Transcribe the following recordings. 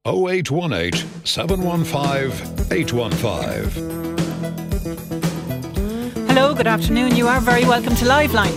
0818 715 815. Hello, good afternoon. You are very welcome to Liveline.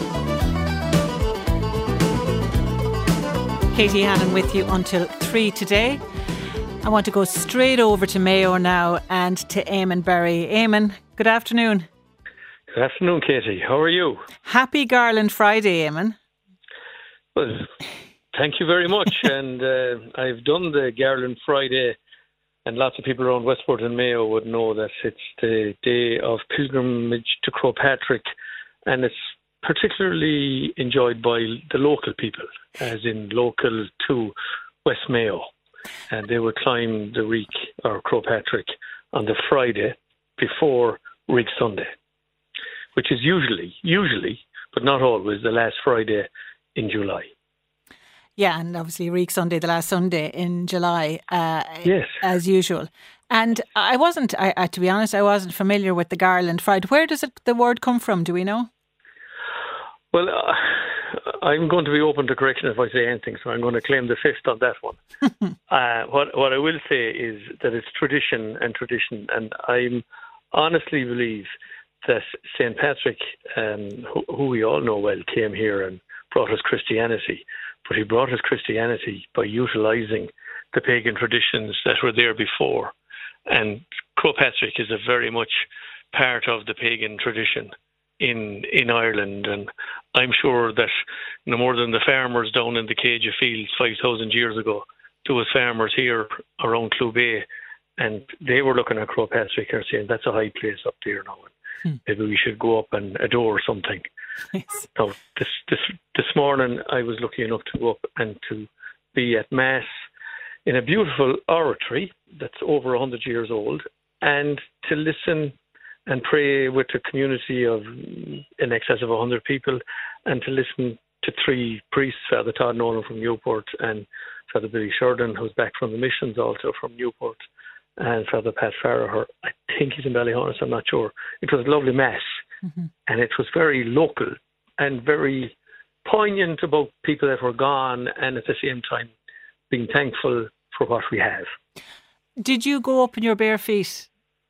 Katie Hannon with you until 3 today. I want to go straight over to Mayo now and to Eamon Berry. Eamon, good afternoon. Good afternoon, Katie. How are you? Happy Garland Friday, Eamon. Well, thank you very much. And I've done the Garland Friday, and lots of people around Westport and Mayo would know that it's the day of pilgrimage to Croagh Patrick, and it's particularly enjoyed by the local people, as in local to West Mayo. And they would climb the Reek or Croagh Patrick on the Friday before Reek Sunday, which is usually, but not always, the last Friday in July. Yeah, and obviously Reek Sunday, the last Sunday in July, yes, as usual. And to be honest, I wasn't familiar with the Garland Friday. Where does the word come from? Do we know? Well, I'm going to be open to correction if I say anything, so I'm going to claim the fifth on that one. What I will say is that it's tradition, and I honestly believe that St. Patrick, who we all know well, came here and brought us Christianity, but he brought us Christianity by utilising the pagan traditions that were there before. And Croagh Patrick is a very much part of the pagan tradition in Ireland, and I'm sure that no more than the farmers down in the Cage of Fields 5,000 years ago, there was farmers here around Clubay, and they were looking at Croagh Patrick and saying, that's a high place up there now, and maybe we should go up and adore something. Yes. So this morning I was lucky enough to go up and to be at Mass in a beautiful oratory that's over 100 years old, and to listen and pray with a community of in excess of 100 people, and to listen to three priests, Father Todd Nolan from Newport, and Father Billy Sheridan, who's back from the missions also from Newport, and Father Pat Farragher, I think he's in Ballyhonus, I'm not sure. It was a lovely Mass, and it was very local and very poignant about people that were gone, and at the same time being thankful for what we have. Did you go up in your bare feet?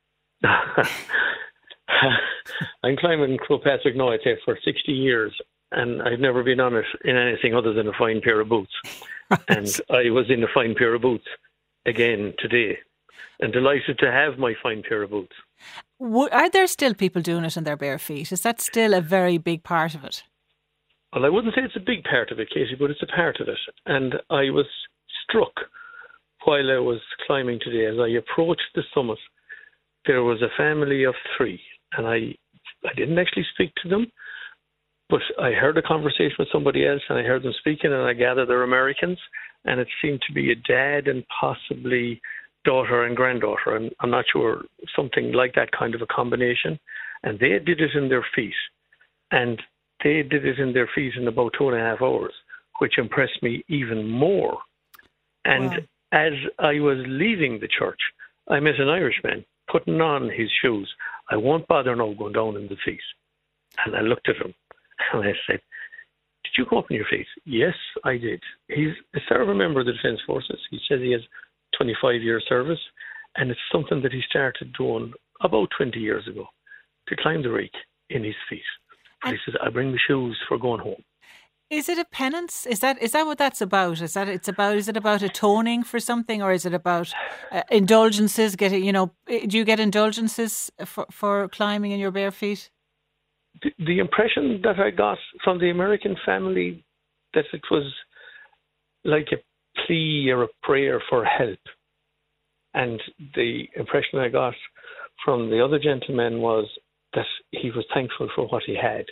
I'm climbing Croagh Patrick now, I'd say, for 60 years, and I've never been on it in anything other than a fine pair of boots. Right. And I was in a fine pair of boots again today, and delighted to have my fine pair of boots. Are there still people doing it in their bare feet? Is that still a very big part of it? Well, I wouldn't say it's a big part of it, Katie, but it's a part of it. And I was struck while I was climbing today, as I approached the summit, there was a family of three, and I didn't actually speak to them, but I heard a conversation with somebody else, and I heard them speaking, and I gathered they're Americans, and it seemed to be a dad and possibly daughter and granddaughter, and I'm not sure, something like that kind of a combination. And they did it in their feet, and they did it in their feet in about 2.5 hours, which impressed me even more. And wow. As I was leaving the church, I met an Irishman putting on his shoes. I won't bother now going down in the feet. And I looked at him and I said, did you go up in your feet? Yes, I did. He's a service member of the Defence Forces. He says he has 25-year service, and it's something that he started doing about 20 years ago, to climb the Reek in his feet. And he says, I bring the shoes for going home. Is it a penance? Is that what that's about? Is it about atoning for something, or is it about indulgences? Do you get indulgences for climbing in your bare feet? The impression that I got from the American family, that it was like a plea or a prayer for help. And the impression I got from the other gentleman was that he was thankful for what he had.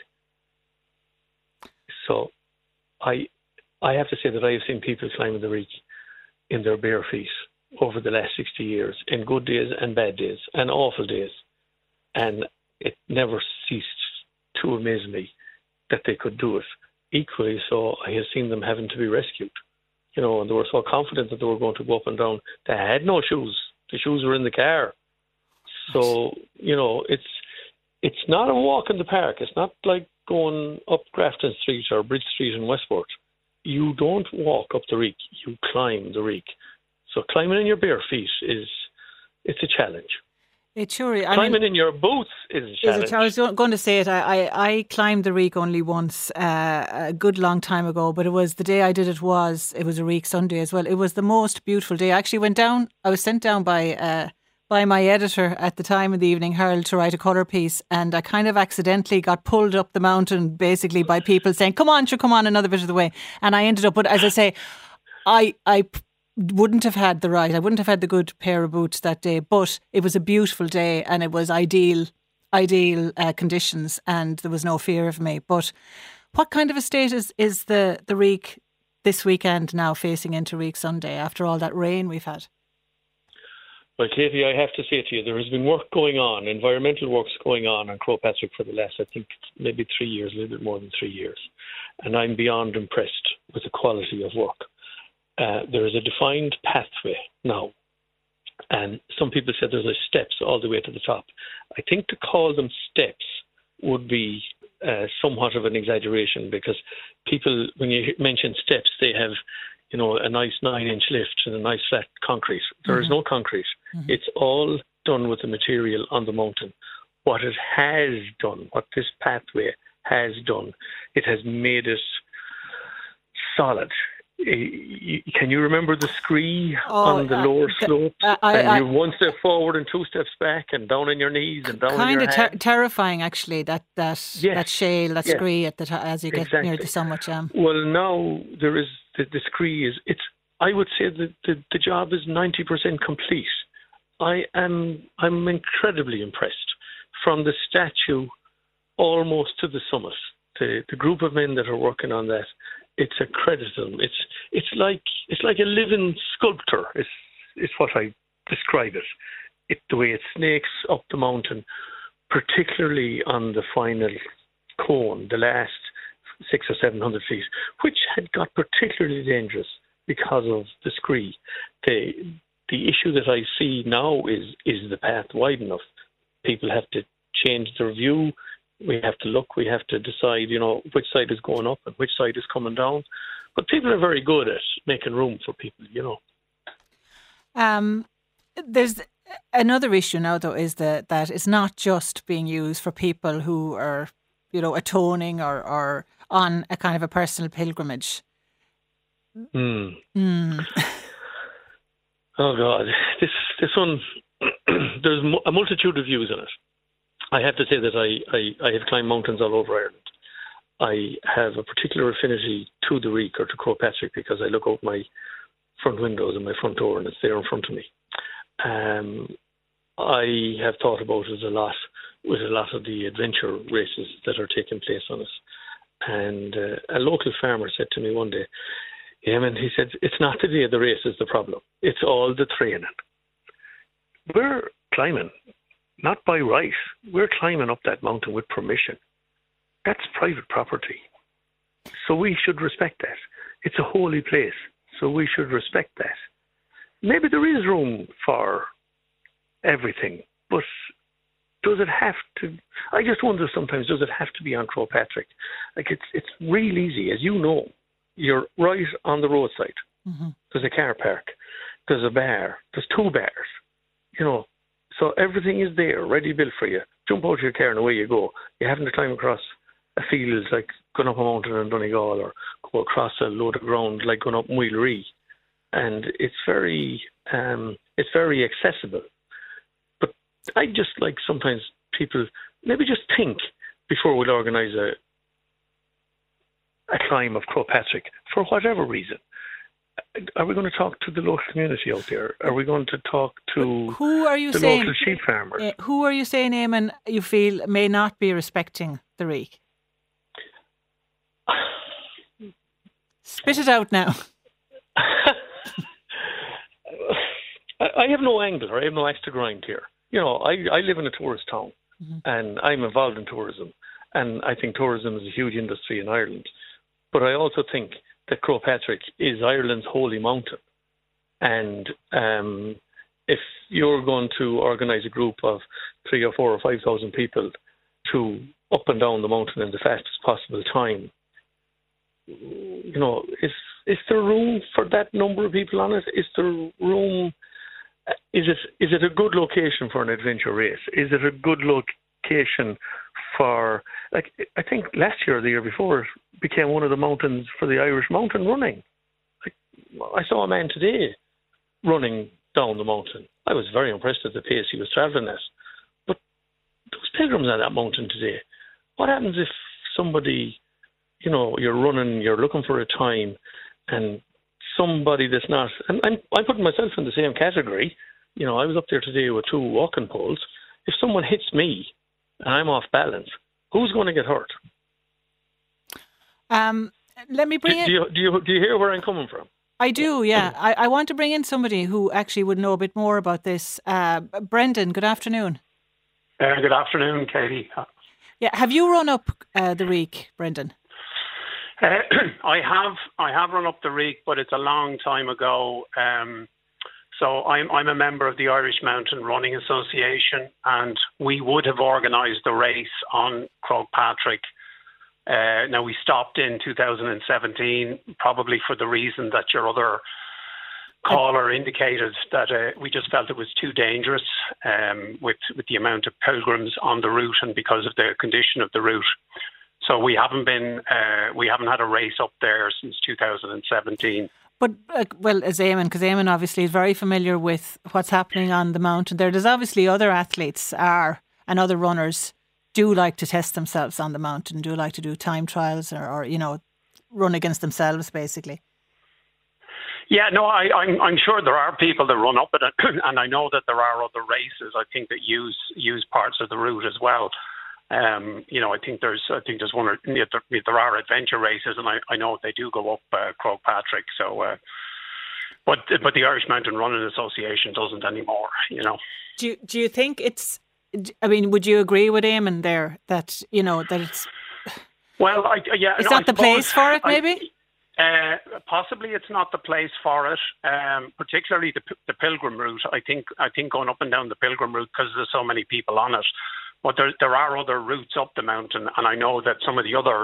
So I have to say that I have seen people climbing the Reek in their bare feet over the last 60 years, in good days and bad days and awful days. And it never ceased to amaze me that they could do it. Equally so, I have seen them having to be rescued. And they were so confident that they were going to go up and down. They had no shoes. The shoes were in the car. So, it's not a walk in the park. It's not like going up Grafton Street or Bridge Street in Westport. You don't walk up the Reek. You climb the Reek. So climbing in your bare feet it's a challenge. It sure is. Climbing in your boots is a challenge. I was going to say it. I climbed the Reek only once, a good long time ago, but it was the day I did it was a Reek Sunday as well. It was the most beautiful day. I actually went down. I was sent down by my editor at the time in the evening, Harold, to write a colour piece, and I kind of accidentally got pulled up the mountain basically by people saying, come on, another bit of the way. And I ended up, but as I say, I wouldn't have had the right. I wouldn't have had the good pair of boots that day, but it was a beautiful day and it was ideal conditions, and there was no fear of me. But what kind of a state is the Reek this weekend now, facing into Reek Sunday after all that rain we've had? Well, Katie, I have to say to you, there has been work going on, environmental works going on Croagh Patrick for the last, I think, maybe 3 years, a little bit more than 3 years. And I'm beyond impressed with the quality of work. There is a defined pathway now. And some people said there's steps all the way to the top. I think to call them steps would be somewhat of an exaggeration, because people, when you mention steps, they have, a nice 9-inch lift and a nice flat concrete. There is no concrete. Mm-hmm. It's all done with the material on the mountain. What it has done, what this pathway has done, it has made it solid. Can you remember the scree on the lower slopes? You're one step forward and 2 steps back, and down on your knees and down on your hands. Kind of terrifying, actually. That shale, that scree at the as you get near the summit. Well, now there is the scree is. I would say that the job is 90% complete. I'm incredibly impressed, from the statue almost to the summit. The group of men that are working on that. It's a credit to them. It's like a living sculptor. Is what I describe it. The way it snakes up the mountain, particularly on the final cone, the last 600 or 700 feet, which had got particularly dangerous because of the scree. The issue that I see now is the path wide enough? People have to change their view. We have to look, we have to decide, which side is going up and which side is coming down. But people are very good at making room for people, There's another issue now, though, is that it's not just being used for people who are, atoning or on a kind of a personal pilgrimage. Oh, God. This one, there's a multitude of views on it. I have to say that I have climbed mountains all over Ireland. I have a particular affinity to the Reek or to Croagh Patrick, because I look out my front windows and my front door and it's there in front of me. I have thought about it a lot with a lot of the adventure races that are taking place on us. And a local farmer said to me one day, he said, it's not the day of the race is the problem. It's all the training. We're climbing. Not by right. We're climbing up that mountain with permission. That's private property. So we should respect that. It's a holy place. So we should respect that. Maybe there is room for everything, but does it have to? I just wonder sometimes, does it have to be on Croagh Patrick? Like, it's real easy. As you know, you're right on the roadside. Mm-hmm. There's a car park. There's a bar. There's 2 bars. So everything is there, ready built for you. Jump out of your car and away you go. You haven't to climb across a field like going up a mountain in Donegal, or go across a load of ground like going up Muilery. And it's very accessible. But I just like sometimes people maybe just think before we'll organise a climb of Croagh Patrick for whatever reason. Are we going to talk to the local community out there? Are we going to talk to local sheep farmers? Who are you saying, Eamon, you feel may not be respecting the Reek? Spit it out now. I have no angle, or I have no axe to grind here. I live in a tourist town, mm-hmm. and I'm involved in tourism. And I think tourism is a huge industry in Ireland. But I also think that Croagh Patrick is Ireland's holy mountain. And if you're going to organise a group of 3,000 or 4,000 or 5,000 people to up and down the mountain in the fastest possible time, is there room for that number of people on it? Is there room? Is it a good location for an adventure race? Is it a good location for, like, I think last year or the year before, it became one of the mountains for the Irish mountain running. Like, I saw a man today running down the mountain. I was very impressed at the pace he was travelling at. But those pilgrims on that mountain today, what happens if somebody, you're running, you're looking for a time, and somebody that's not, and I'm putting myself in the same category. I was up there today with 2 walking poles. If someone hits me and I'm off balance, who's going to get hurt? Let me bring do you hear where I'm coming from? I do, yeah. I want to bring in somebody who actually would know a bit more about this. Brendan, good afternoon. Good afternoon, Katie. Yeah, have you run up the Reek, Brendan? I have run up the Reek, but it's a long time ago. So I'm a member of the Irish Mountain Running Association, and we would have organised the race on Croagh-Patrick. Now, we stopped in 2017, probably for the reason that your other caller indicated, that we just felt it was too dangerous with the amount of pilgrims on the route and because of the condition of the route. So we haven't had a race up there since 2017. But, as Eamon, because Eamon obviously is very familiar with what's happening on the mountain there's obviously other athletes and other runners do like to test themselves on the mountain, do like to do time trials or run against themselves, basically. Yeah, no, I'm sure there are people that run up it, and I know that there are other races, I think, that use parts of the route as well. I think there's one or there are adventure races, and I know they do go up Croagh-Patrick. So, but the Irish Mountain Running Association doesn't anymore. Do you think it's? I mean, would you agree with Eamon there that that it's? Well, is that the place for it? Maybe. Possibly it's not the place for it, particularly the pilgrim route. I think going up and down the pilgrim route, because there's so many people on it. But there are other routes up the mountain, and I know that some of the other,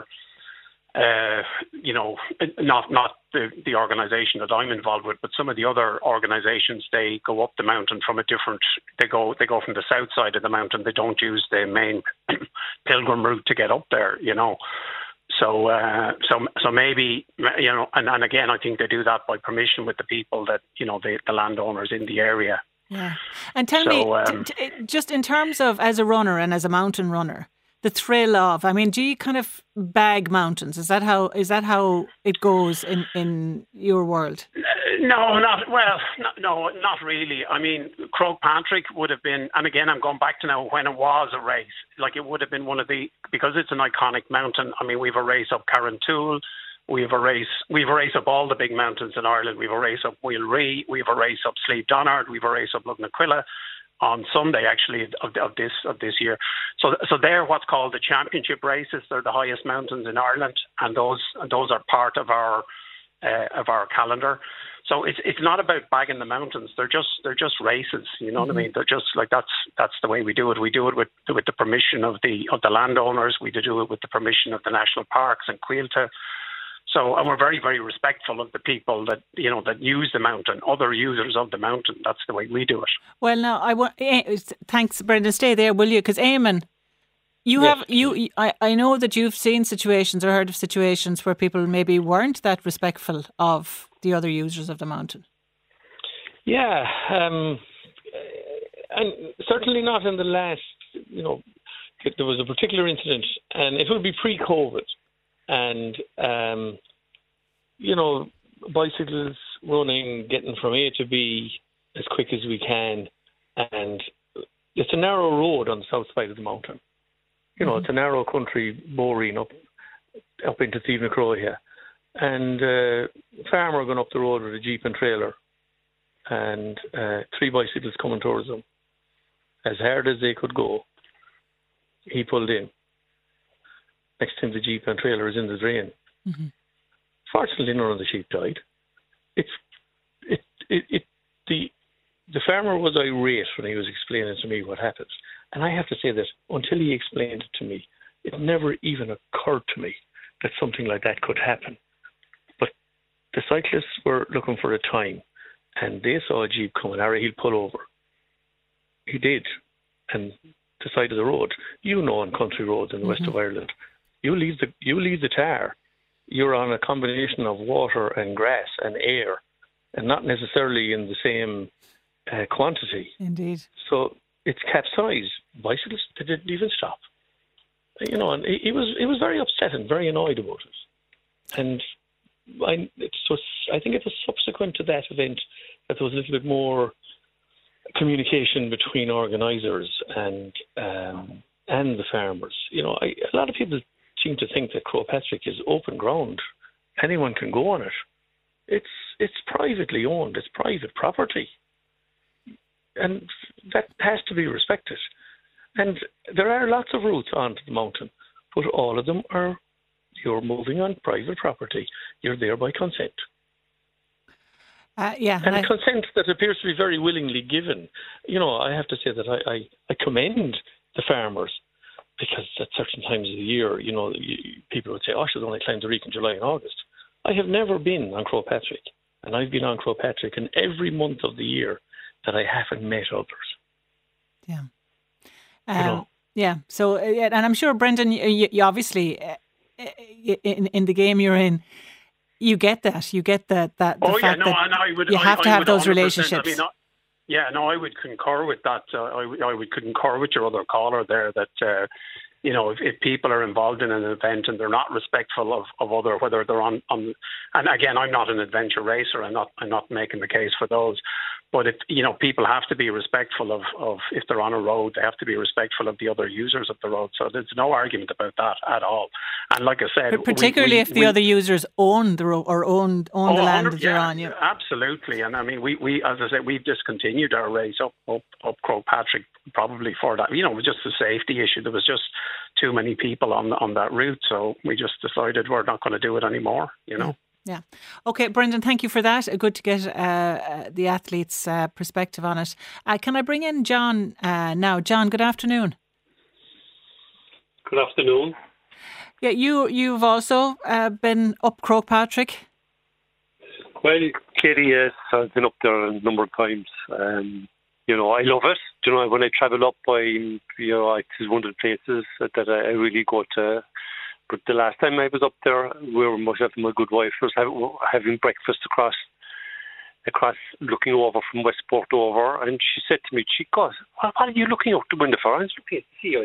not the organisation that I'm involved with, but some of the other organisations, they go up the mountain from a different. They go from the south side of the mountain. They don't use the main pilgrim route to get up there. So maybe and again, I think they do that by permission with the people that the landowners in the area. Yeah, and tell me, just in terms of as a runner and as a mountain runner, the thrill of, I mean, do you kind of bag mountains? Is that how it goes in your world? No, not really. I mean, Croagh-Patrick would have been, and again, I'm going back to now when it was a race. Like, it would have been one of the, because it's an iconic mountain. I mean, we've a race up Carrantoul. We've a race up all the big mountains in Ireland. We've a race up Wheel Ree. We've a race up Slieve Donard. We've a race up Lugnaquilla on Sunday, actually, of this year. So they're what's called the championship races. They're the highest mountains in Ireland, and those are part of our calendar. So it's not about bagging the mountains. They're just races. You know what I mean? They're just like that's the way we do it. We do it with the permission of the landowners. We do it with the permission of the national parks and Cuilta. So, and we're very, very respectful of the people that that use the mountain, other users of the mountain. That's the way we do it. Well, now thanks, Brendan. Stay there, will you? Because Eamon, I know that you've seen situations or heard of situations where people maybe weren't that respectful of the other users of the mountain. Yeah, and certainly not in the last. There was a particular incident, and it would be pre-COVID. And, bicycles running, getting from A to B as quick as we can. And it's a narrow road on the south side of the mountain. It's a narrow country, boring up into Stephen Crow here. And a farmer going up the road with a Jeep and trailer. And 3 bicycles coming towards them. As hard as they could go, he pulled in. Next time the Jeep and trailer is in the drain. Mm-hmm. Fortunately, none of the sheep died. The farmer was irate when he was explaining to me what happened. And I have to say that until he explained it to me, it never even occurred to me that something like that could happen. the cyclists were looking for a time, and they saw a Jeep coming. Harry, he'll pull over. He did, and the side of the road. On country roads in the west of Ireland, you leave the tar. You're on a combination of water and grass and air, and not necessarily in the same quantity. Indeed. So it's capsized. Bicyclists, they didn't even stop. And he was very upset and very annoyed about it. And I think it was subsequent to that event that there was a little bit more communication between organisers and the farmers. A lot of people seem to think that Croagh Patrick is open ground. Anyone can go on it. It's privately owned. It's private property. And that has to be respected. And there are lots of routes onto the mountain, but all of them you're moving on private property. You're there by consent. And consent that appears to be very willingly given. I have to say that I commend the farmers, because at certain times of the year, people would say, "Oh, she'll only climb the Reek in July and August." I have never been on Croagh Patrick, and I've been on Croagh Patrick in every month of the year that I haven't met others. Yeah. Yeah. So, and I'm sure, Brendan, you obviously, in the game you're in, you get that. You get that. You have to have those relationships. I would concur with that. I would concur with your other caller there that, if people are involved in an event and they're not respectful of other, whether they're on, and again, I'm not an adventure racer. I'm not making the case for those. But people have to be respectful of if they're on a road, they have to be respectful of the other users of the road. So there's no argument about that at all. And like I said, particularly if the other users own the road or own the land that you're on. Yeah, absolutely. And I mean, we as I said, we've discontinued our race up Croagh Patrick probably for that. It was just a safety issue. There was just too many people on that route, so we just decided we're not going to do it anymore. Yeah. Okay, Brendan, thank you for that. Good to get the athlete's perspective on it. Can I bring in John now? John, good afternoon. Good afternoon. Yeah, you've also been up Croagh Patrick. Well, Katie, yes, I've been up there a number of times. I love it. When I travel up, it's one of the places that I really go to. But the last time I was up there, myself and my good wife was having breakfast across, looking over from Westport over, and she said to me, "She goes, what are you looking out the window for?" I was looking at the sea,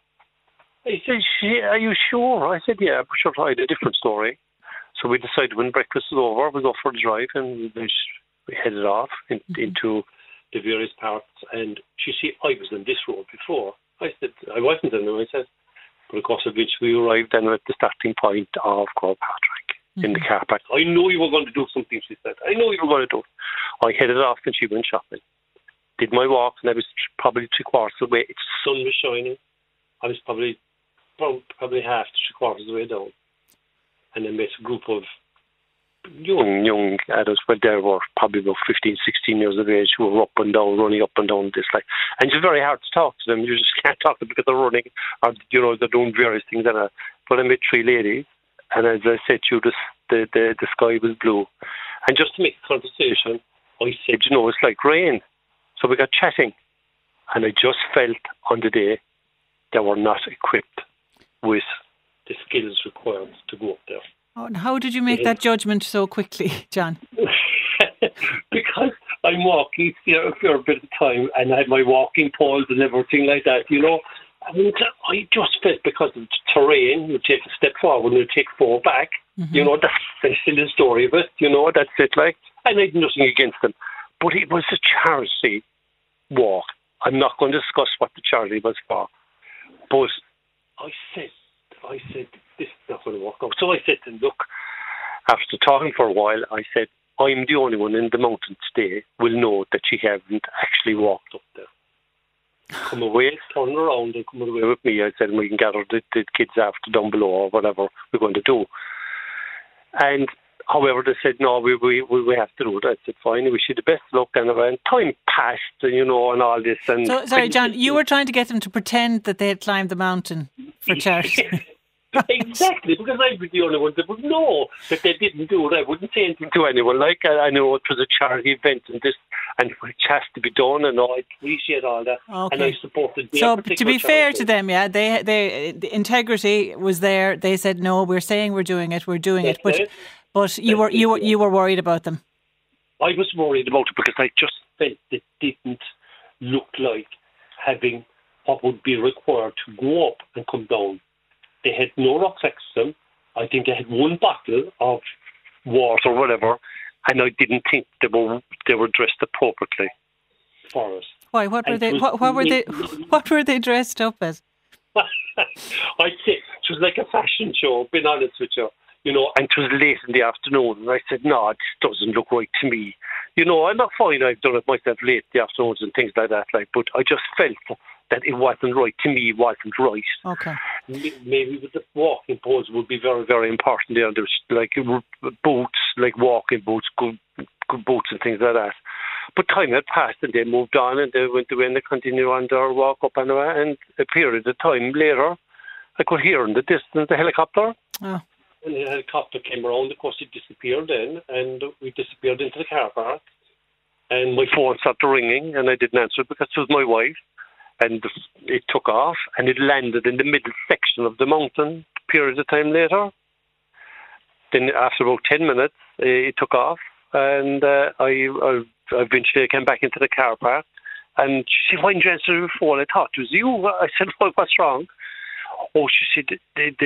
I said, "Are you sure?" I said, "Yeah, but sure, I had a different story." So we decided when breakfast was over, we go for a drive, and we headed off into the various parts. And she said, "I was on this road before." I said, "I wasn't on them." I said, but of course, eventually we arrived then at the starting point of Croagh Patrick in the car park. "I know you were going to do something," she said. "I know you were going to do it." I headed off and she went shopping. Did my walk, and I was probably 3/4 of the way. The sun was shining. I was probably half to 3/4 of the way down. And then met a group of young adults, but they were probably about 15, 16 years of age, who were up and down, running up and down this like. And it's very hard to talk to them. You just can't talk to them because they're running, or they're doing various things. But I met 3 ladies, and as I said to you, the sky was blue. And just to make a conversation, I said, it's like rain. So we got chatting, and I just felt on the day they were not equipped with the skills required to go up there. Oh, and how did you make that judgment so quickly, John? Because I'm walking here for a bit of time, and I had my walking poles and everything like that, And I just felt because of the terrain, you take a step forward and you take 4 back. Mm-hmm. That's still the story of it, that's it like. And I had nothing against them. But it was a charity walk. I'm not going to discuss what the charity was for. But I said, this is not going to work out. So I said to them, look, after talking for a while, I said, I'm the only one in the mountain today will know that you haven't actually walked up there. Come away, turn around and come away with me. I said, we can gather the kids after down below or whatever we're going to do. And however, they said, no, we have to do it. I said, fine, I wish you the best luck. And time passed, and all this. And so, sorry, John, you were trying to get them to pretend that they had climbed the mountain for charity. Exactly, because I'd be the only one that would know that they didn't do it. I wouldn't say anything to anyone. Like, I know it was a charity event and which has to be done, and I appreciate all that. Okay. And I supported the So, to be fair charity. to them, yeah, the integrity was there. They said, no, we're saying we're doing it. But you were worried about them. I was worried about it because I just felt it didn't look like having what would be required to go up and come down. They had no rucksacks to them. I think they had one bottle of water or whatever, and I didn't think they were dressed appropriately for us. Why? What were they? What were they dressed up as? I'd say it was like a fashion show, being honest with you. And it was late in the afternoon, and I said, no, this doesn't look right to me. I'm not fine, I've done it myself late in the afternoons and things like that, but I just felt that it wasn't right to me, it wasn't right. Okay. Maybe with the walking pose would be very, very important there. There's like boots, like walking boots, good boots and things like that. But time had passed and they moved on and they went away and they continued on their walk up anyway, and a period of time later, I could hear in the distance the helicopter. Oh. And the helicopter came around, of course it disappeared then, and we disappeared into the car park. And my phone started ringing, and I didn't answer it because it was my wife. And it took off, and it landed in the middle section of the mountain a period of time later. Then after about 10 minutes, it took off, and I eventually came back into the car park. And she said, why didn't you answer the phone? I thought it was you. I said, well, what's wrong? Oh, she said,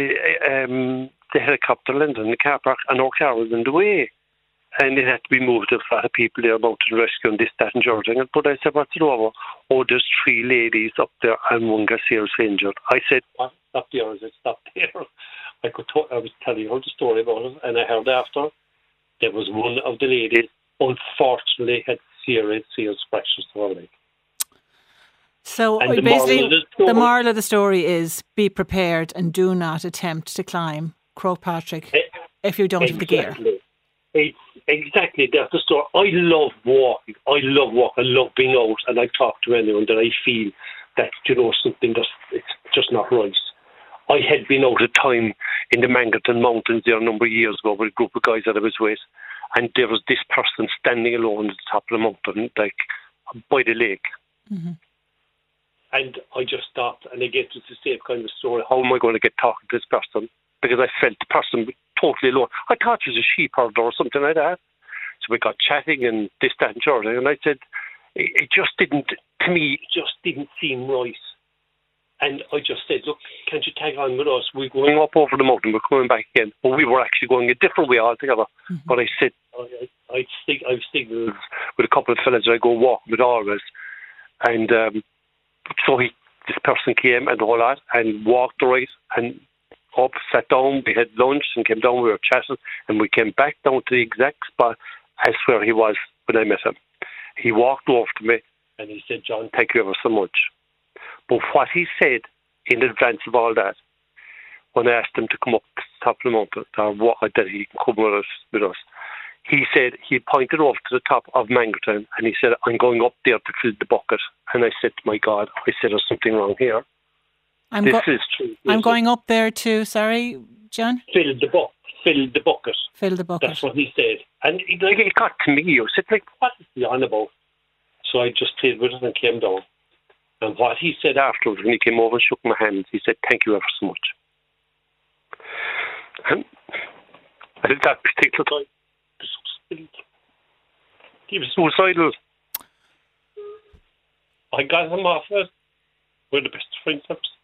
the helicopter landed in the car park and our car was in the way. And it had to be moved. There was a lot of people there about to rescue and this, that and Georgia. But I said, what's it over? Oh, there's 3 ladies up there and one got seriously injured. I said, what? Stop there. I said, stop there. I was telling her the story about it, and I heard after there was one of the ladies, unfortunately, had serious fractures to her leg. So basically, the moral of the story is be prepared and do not attempt to climb Croagh Patrick if you don't have the gear. Exactly, that's the story. I love walking. I love being out, and I talk to anyone that I feel that, something it's just not right. I had been out a time in the Mangerton Mountains there a number of years ago with a group of guys that I was with, and there was this person standing alone at the top of the mountain, like by the lake. Mm-hmm. And I just stopped, and again, it's the same kind of story. How am I going to get talking to this person? Because I felt the person totally alone. I thought it was a sheep herder or something like that. So we got chatting and this, that, and Jordan. And I said, it just didn't, to me, it just didn't seem right. And I just said, look, can't you tag on with us? We're going up over the mountain, we're coming back again. But we were actually going a different way altogether. Mm-hmm. But I said, I've signaled with a couple of fellas that I go walk with always. And so this person came and all that and walked right and up, sat down, we had lunch and came down, we were chatting, and we came back down to the exact spot as where he was when I met him. He walked over to me and he said, John, thank you ever so much. But what he said in advance of all that, when I asked him to come up to the top of the mountain, or that he can come with us, he said, he pointed over to the top of Mangerton and he said, I'm going up there to fill the bucket. And I said, my God, I said, there's something wrong here. This is true. I'm going up there to, sorry, John? Fill the bucket. Fill the bucket. That's what he said. And it got to me. I said, what is he on about? So I just stayed with it and came down. And what he said afterwards, when he came over and shook my hand, he said, thank you ever so much. And at that particular time, he was suicidal. I got him off it. We're the best friends.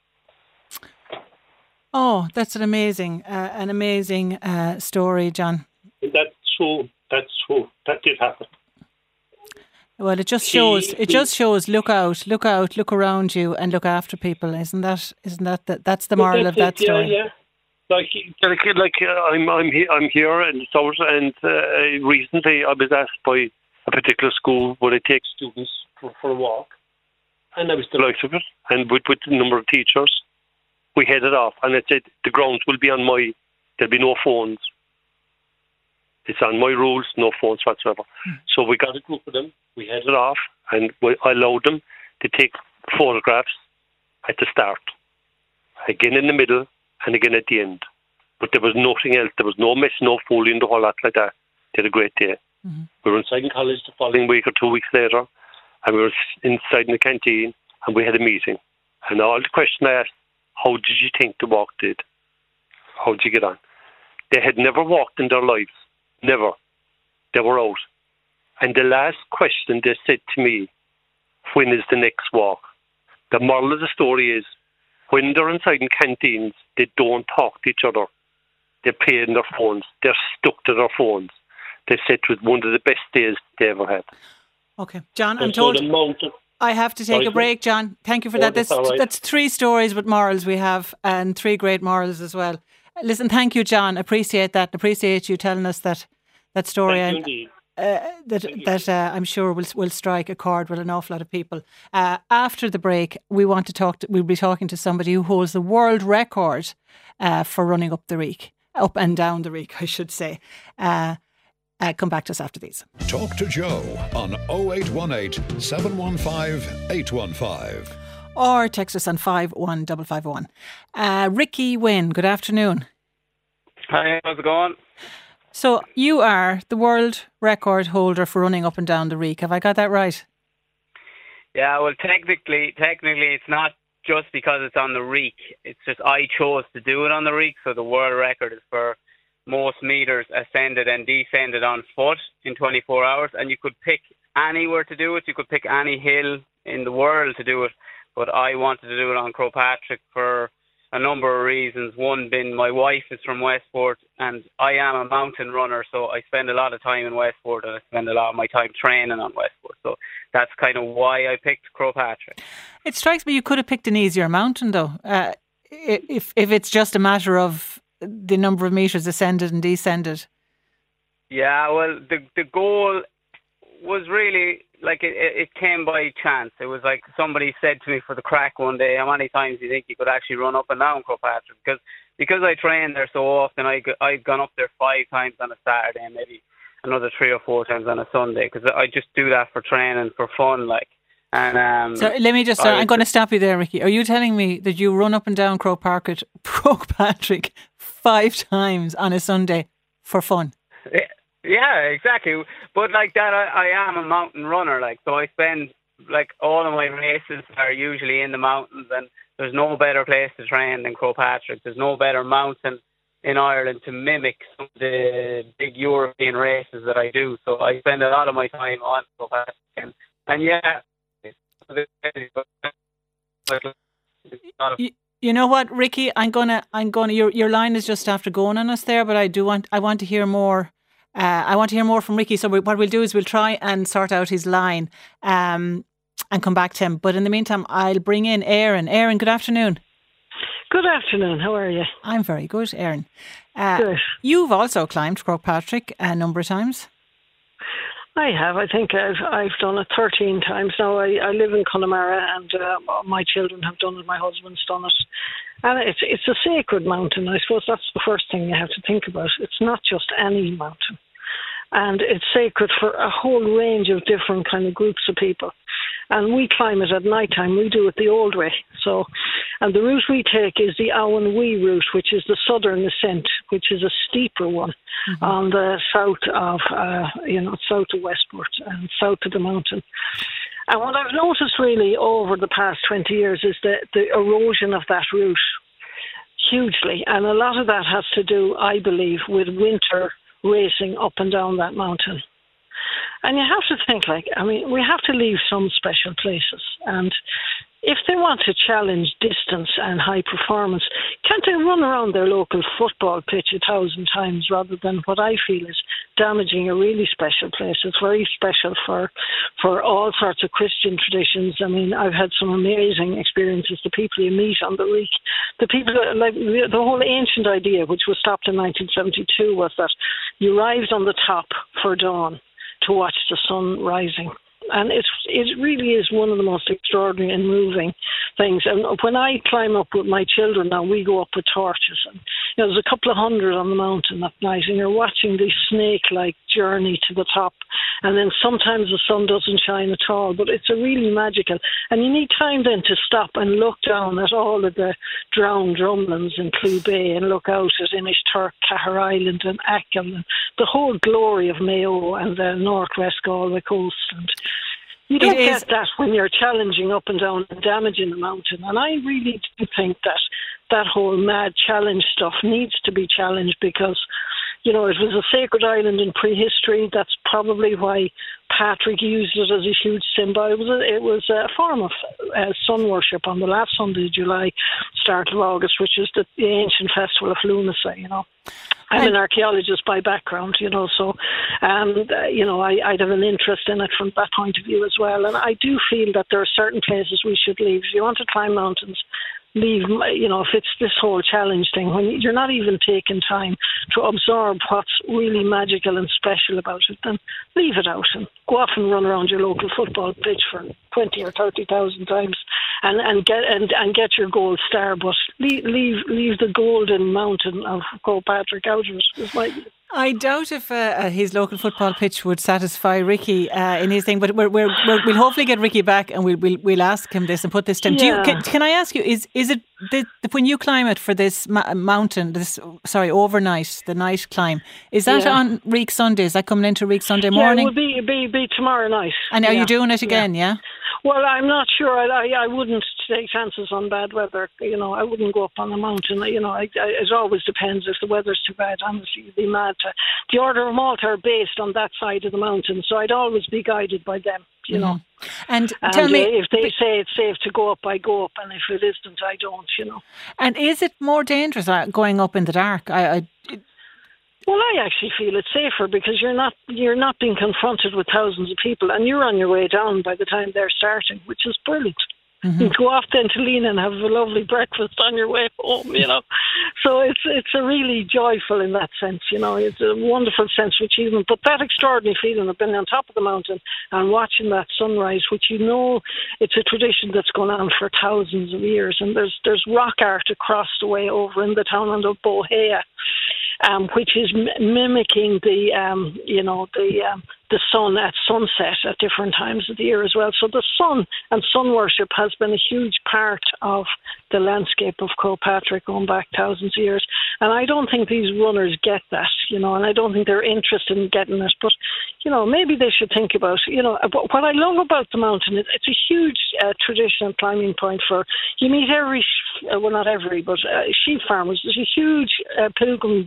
Oh, that's an amazing story, John. That's true. That did happen. Well, it just shows. Look out, look around you, and look after people. Isn't that that's the moral of that story? Yeah. Like I'm here in the south, and recently I was asked by a particular school would I take students for a walk, and I was delighted with it. And with a number of teachers, we headed off, and I said the grounds will be there'll be no phones. It's on my rules, no phones whatsoever. So we got a group of them, we headed off, and I allowed them to take photographs at the start, again in the middle, and again at the end. But there was nothing else. There was no mess, no fooling, the whole lot like that. They had a great day. Mm-hmm. We were inside in college the following week or 2 weeks later, and we were inside in the canteen, and we had a meeting. And all the question I asked, how did you think the walk did? How did you get on? They had never walked in their lives. Never. They were out. And the last question they said to me, when is the next walk? The moral of the story is, when they're inside in canteens, they don't talk to each other. They play in their phones. They're stuck to their phones. They said it was one of the best days they ever had. Okay. John, I'm told I have to take a break, John. Thank you for that. That's 3 stories with morals we have, and 3 great morals as well. Listen, thank you, John. Appreciate that. Appreciate you telling us that story. That I'm sure will strike a chord with an awful lot of people. After the break, we'll be talking to somebody who holds the world record for running up and down the Reek, I should say. Come back to us after these. Talk to Joe on 0818 715 815. Or text us on 51551. Ricky Wynne, good afternoon. Hi, how's it going? So you are the world record holder for running up and down the Reek. Have I got that right? Yeah, well, technically, it's not just because it's on the Reek. It's just I chose to do it on the Reek, so the world record is for most meters ascended and descended on foot in 24 hours. And you could pick anywhere to do it. You could pick any hill in the world to do it. But I wanted to do it on Croagh Patrick for a number of reasons. One being my wife is from Westport and I am a mountain runner, so I spend a lot of time in Westport and I spend a lot of my time training on Westport. So that's kind of why I picked Croagh Patrick. It strikes me you could have picked an easier mountain though. If it's just a matter of the number of metres ascended and descended. Yeah, well, the goal was really, like, it came by chance. It was like somebody said to me for the crack one day, how many times do you think you could actually run up and down Croagh Patrick? Because I train there so often, I've gone up there 5 times on a Saturday and maybe another 3 or 4 times on a Sunday, because I just do that for training, for fun, like. And so let me just, I'm going to stop you there, Ricky. Are you telling me that you run up and down Croagh Patrick 5 times on a Sunday for fun? Yeah, exactly. But like that, I am a mountain runner, like, so I spend, like, all of my races are usually in the mountains, and there's no better place to train than Croagh Patrick. There's no better mountain in Ireland to mimic some of the big European races that I do. So I spend a lot of my time on Croagh Patrick, and yeah. You know what, Ricky? I'm gonna. Your line is just after going on us there, but I want to hear more. I want to hear more from Ricky. So what we'll do is we'll try and sort out his line, and come back to him. But in the meantime, I'll bring in Aaron. Aaron, good afternoon. Good afternoon. How are you? I'm very good, Aaron. Good. You've also climbed Croagh Patrick a number of times. I have. I think I've done it 13 times now. I live in Connemara, and my children have done it. My husband's done it, and it's a sacred mountain. I suppose that's the first thing you have to think about. It's not just any mountain, and it's sacred for a whole range of different kind of groups of people. And we climb it at night time. We do it the old way. So, and the route we take is the Owen Wee route, which is the southern ascent, which is a steeper one on the south of Westport and south of the mountain. And what I've noticed really over the past 20 years is the erosion of that route hugely. And a lot of that has to do, I believe, with winter racing up and down that mountain. And you have to think, we have to leave some special places. And if they want to challenge distance and high performance, can't they run around their local football pitch 1,000 times rather than what I feel is damaging a really special place? It's very special for all sorts of Christian traditions. I mean, I've had some amazing experiences. The people you meet on the Reek, the people, like the whole ancient idea, which was stopped in 1972, was that you arrived on the top for dawn to watch the sun rising. And it really is one of the most extraordinary and moving things. And when I climb up with my children now, we go up with torches. And there's a couple of hundred on the mountain that night, and you're watching this snake-like journey to the top. And then sometimes the sun doesn't shine at all, but it's a really magical. And you need time then to stop and look down at all of the drowned drumlins in Clew Bay and look out at Inishturk, Cahir Island and Achill, and the whole glory of Mayo and the northwest Galway coast. And you don't get that when you're challenging up and down and damaging the mountain. And I really do think that whole mad challenge stuff needs to be challenged, because it was a sacred island in prehistory. That's probably why Patrick used it as a huge symbol. It was a form of sun worship on the last Sunday of July, start of August, which is the ancient festival of lunacy, I'm an archaeologist by background, so, I'd have an interest in it from that point of view as well. And I do feel that there are certain places we should leave. If you want to climb mountains, leave, if it's this whole challenge thing, when you're not even taking time to absorb what's really magical and special about it, then leave it out and go off and run around your local football pitch for 20 or 30,000 times and get your gold star, but leave the golden mountain of Patrick out of it, is my view. I doubt if his local football pitch would satisfy Ricky in his thing, but we'll hopefully get Ricky back and we'll ask him this and put this to him. Yeah. Can I ask you, is it when you climb it for this mountain, overnight, the night climb, is that on Reek Sunday? Is that coming into Reek Sunday morning? Yeah, it will be tomorrow night. And are you doing it again, yeah? Well, I'm not sure. I wouldn't take chances on bad weather. I wouldn't go up on the mountain. It always depends. If the weather's too bad, honestly, you'd be mad. The Order of Malta are based on that side of the mountain, so I'd always be guided by them, And tell me, if they say it's safe to go up, I go up, and if it isn't, I don't, And is it more dangerous going up in the dark? Well, I actually feel it's safer because you're not being confronted with thousands of people, and you're on your way down by the time they're starting, which is brilliant. Mm-hmm. You go off then to Lena and have a lovely breakfast on your way home, So it's a really joyful in that sense, It's a wonderful sense of achievement. But that extraordinary feeling of being on top of the mountain and watching that sunrise, which it's a tradition that's gone on for thousands of years. And there's rock art across the way over in the town of Bohea, which is mimicking the sun at sunset at different times of the year as well. So the sun and sun worship has been a huge part of the landscape of Croagh Patrick going back thousands of years. And I don't think these runners get that, and I don't think they're interested in getting it. But, maybe they should think about, what I love about the mountain, it's a huge traditional climbing point you meet not every, but sheep farmers. There's a huge pilgrim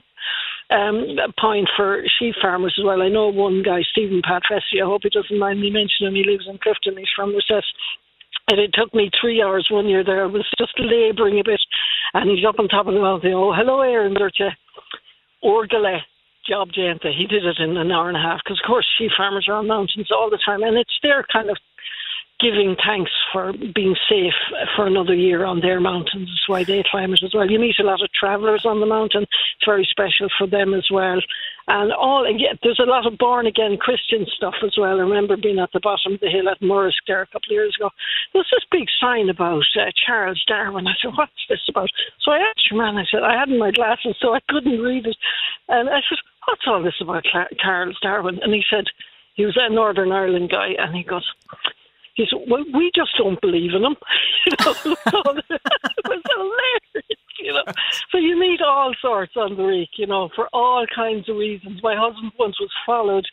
point for sheep farmers as well. I know one guy, Stephen Patresi, I hope he doesn't mind me mentioning him. He lives in Clifton, he's from Recess. And it took me 3 hours one year there. I was just labouring a bit, and he's up on top of the mountain. Oh, hello, Aaron, Dirce. Orgale, job Janta. He did it in an hour and a half, because of course sheep farmers are on mountains all the time, and it's their kind of giving thanks for being safe for another year on their mountains. That's why they climb it as well. You meet a lot of travellers on the mountain. It's very special for them as well. And there's a lot of born-again Christian stuff as well. I remember being at the bottom of the hill at Murrisk there a couple of years ago. There was this big sign about Charles Darwin. I said, what's this about? So I asked your man, I said, I hadn't my glasses, so I couldn't read it. And I said, what's all this about Charles Darwin? And he said, he was a Northern Ireland guy, and he said, well, we just don't believe in him. So it was hilarious, So you meet all sorts on the Reek, for all kinds of reasons. My husband once was followed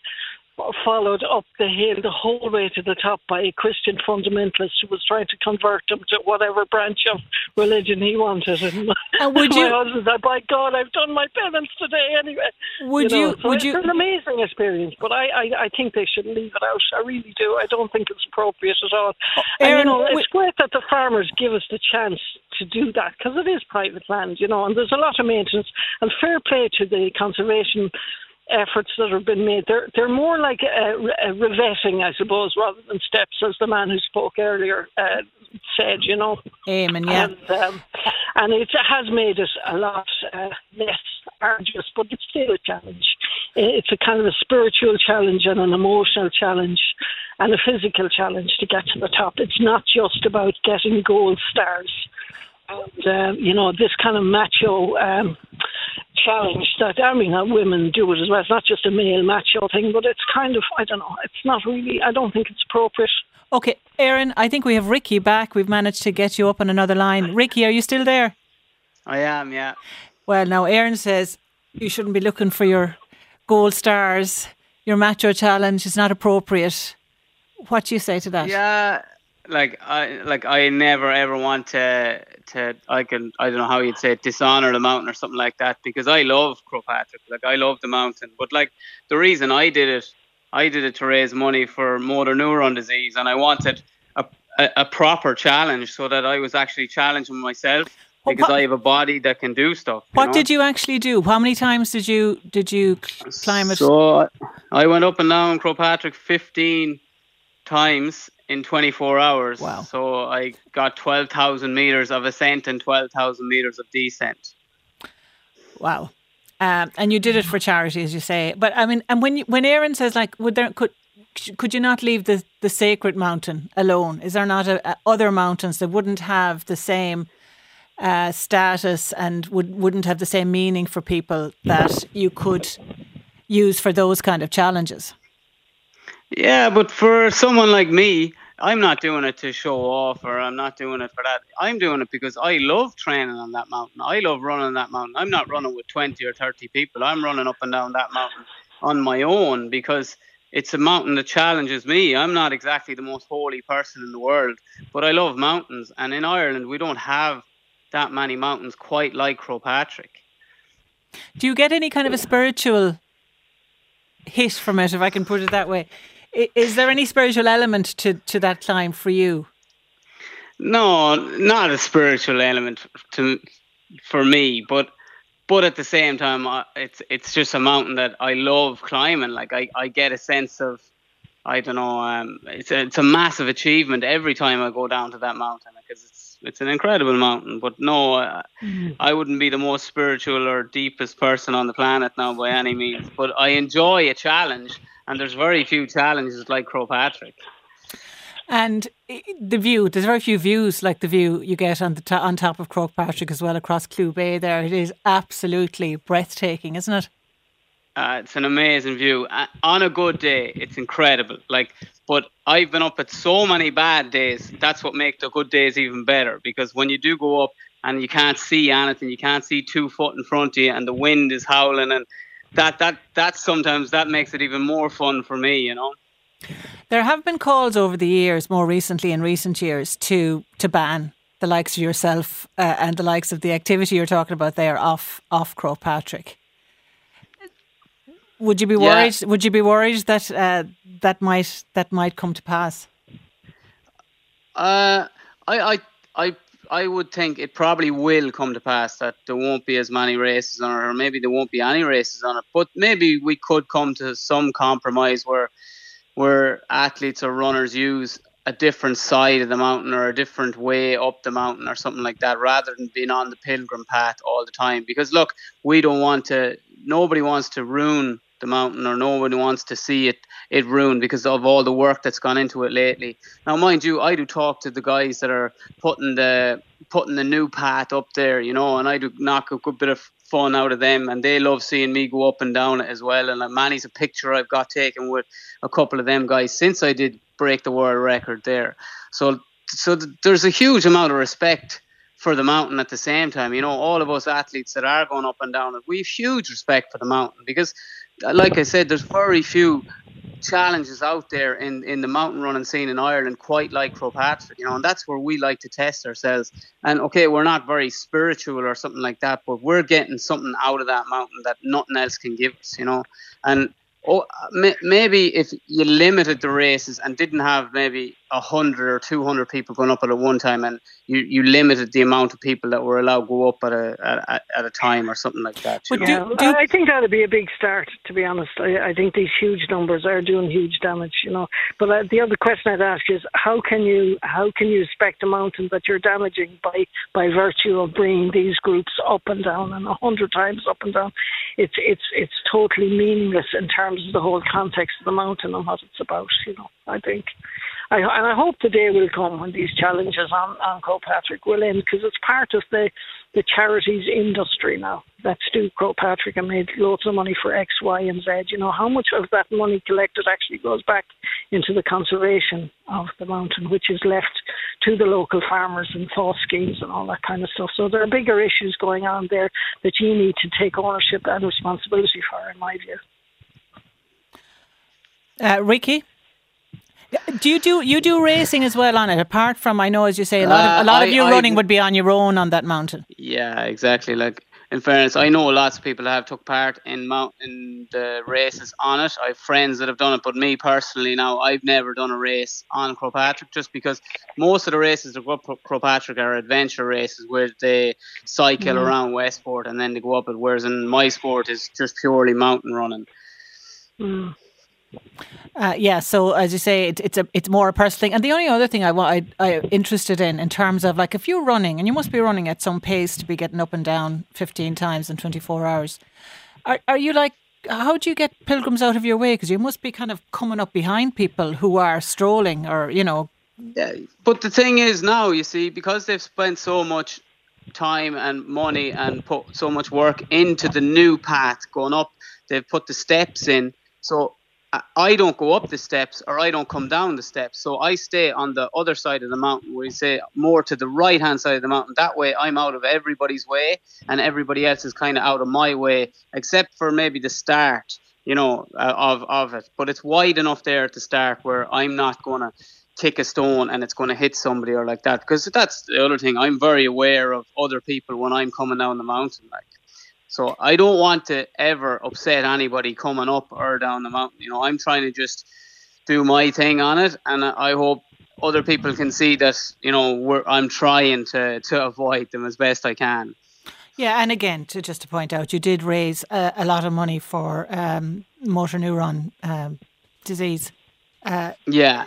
up the hill the whole way to the top by a Christian fundamentalist who was trying to convert him to whatever branch of religion he wanted. And my husband said, by God, I've done my penance today anyway. It's an amazing experience, but I think they should leave it out. I really do. I don't think it's appropriate at all. Aaron, it's great that the farmers give us the chance to do that, because it is private land, and there's a lot of maintenance, and fair play to the conservation efforts that have been made. They're more like a revetting, I suppose, rather than steps, as the man who spoke earlier said, Amen, yeah. And it has made it a lot less arduous, but it's still a challenge. It's a kind of a spiritual challenge and an emotional challenge. and a physical challenge to get to the top. It's not just about getting gold stars. And, this kind of macho challenge that, women do it as well. It's not just a male macho thing, but it's kind of, I don't know, it's not really, I don't think it's appropriate. Okay, Erin, I think we have Ricky back. We've managed to get you up on another line. Ricky, are you still there? I am, yeah. Well, now Erin says you shouldn't be looking for your gold stars. Your macho challenge is not appropriate. What do you say to that? Yeah, I never ever want to I don't know how you'd say it, dishonor the mountain or something like that, because I love Croagh Patrick. Like, I love the mountain, but like the reason I did it to raise money for motor neuron disease, and I wanted a proper challenge so that I was actually challenging myself, because I have a body that can do stuff. What did you actually do? How many times did you climb it? So I went up and down Croagh Patrick 15 times in 24 hours. Wow. So I got 12,000 meters of ascent and 12,000 meters of descent. Wow. And you did it for charity, as you say. But I mean, and when Erin says, like, could you not leave the sacred mountain alone? Is there not other mountains that wouldn't have the same status and wouldn't have the same meaning for people that you could use for those kind of challenges? Yeah, but for someone like me, I'm not doing it to show off, or I'm not doing it for that. I'm doing it because I love training on that mountain. I love running that mountain. I'm not running with 20 or 30 people. I'm running up and down that mountain on my own because it's a mountain that challenges me. I'm not exactly the most holy person in the world, but I love mountains. And in Ireland, we don't have that many mountains quite like Croagh Patrick. Do you get any kind of a spiritual hit from it, if I can put it that way? Is there any spiritual element to that climb for you? No, not a spiritual element for me, but at the same time, it's just a mountain that I love climbing. Like, I get a sense of, I don't know, it's a massive achievement every time I go down to that mountain, because it's an incredible mountain. But no, I wouldn't be the most spiritual or deepest person on the planet now by any means. But I enjoy a challenge, and there's very few challenges like Croagh Patrick. And the view, there's very few views like the view you get on on top of Croagh Patrick as well, across Clew Bay there. It is absolutely breathtaking, isn't it? It's an amazing view. On a good day, it's incredible. But I've been up at so many bad days. That's what makes the good days even better, because when you do go up and you can't see anything, you can't see 2 foot in front of you, and the wind is howling, and that sometimes that makes it even more fun for me, you know. There have been calls over the years, more recently in recent years, to ban the likes of yourself and the likes of the activity you're talking about there off Croagh Patrick. Would you be worried? Yeah. Would you be worried that that might come to pass? I would think it probably will come to pass, that there won't be as many races on it, or maybe there won't be any races on it. But maybe we could come to some compromise where athletes or runners use a different side of the mountain or a different way up the mountain or something like that, rather than being on the pilgrim path all the time. Because look, nobody wants to ruin the mountain, or nobody wants to see it ruined because of all the work that's gone into it lately. Now, mind you, I do talk to the guys that are putting the new path up there, you know, and I do knock a good bit of fun out of them, and they love seeing me go up and down it as well. And Manny's a picture I've got taken with a couple of them guys since I did break the world record there. So there's a huge amount of respect for the mountain at the same time. You know, all of us athletes that are going up and down it, we have huge respect for the mountain, because like I said, there's very few challenges out there in the mountain running scene in Ireland quite like Croagh Patrick, you know, and that's where we like to test ourselves. And okay, we're not very spiritual or something like that, but we're getting something out of that mountain that nothing else can give us, you know. And maybe if you limited the races and didn't have maybe 100 or 200 people going up at one time, and you limited the amount of people that were allowed to go up at a time or something like that. I think that'd be a big start, to be honest. I think these huge numbers are doing huge damage, But the other question I'd ask is, how can you inspect a mountain that you're damaging by virtue of bringing these groups up and down and 100 times up and down? It's totally meaningless in terms of the whole context of the mountain and what it's about. I think. And I hope the day will come when these challenges on Croagh Patrick will end, because it's part of the charities industry now. That's Stu Croagh Patrick and made loads of money for X, Y, and Z. How much of that money collected actually goes back into the conservation of the mountain, which is left to the local farmers and thaw schemes and all that kind of stuff. So there are bigger issues going on there that you need to take ownership and responsibility for, in my view. Ricky? Do you do racing as well on it? Apart from, I know, as you say, a lot of your running would be on your own on that mountain. Yeah, exactly. Like, in fairness, I know lots of people have took part in the races on it. I have friends that have done it, but me personally, now I've never done a race on Croagh Patrick, just because most of the races that go up Croagh Patrick are adventure races where they cycle around Westport and then they go up it. Whereas in my sport, is just purely mountain running. So as you say, it's more a personal thing. And the only other thing I'm interested in terms of, like, if you're running, and you must be running at some pace to be getting up and down 15 times in 24 hours, are you like, how do you get pilgrims out of your way? Because you must be kind of coming up behind people who are strolling or, Yeah, but the thing is now, you see, because they've spent so much time and money and put so much work into the new path going up, they've put the steps in. So I don't go up the steps or I don't come down the steps. So I stay on the other side of the mountain, we say more to the right hand side of the mountain. That way I'm out of everybody's way and everybody else is kind of out of my way, except for maybe the start, of it. But it's wide enough there at the start where I'm not going to kick a stone and it's going to hit somebody or like that. Because that's the other thing. I'm very aware of other people when I'm coming down the mountain. So I don't want to ever upset anybody coming up or down the mountain. I'm trying to just do my thing on it, and I hope other people can see that, I'm trying to avoid them as best I can. Yeah, and again, to point out, you did raise a lot of money for motor neuron disease. On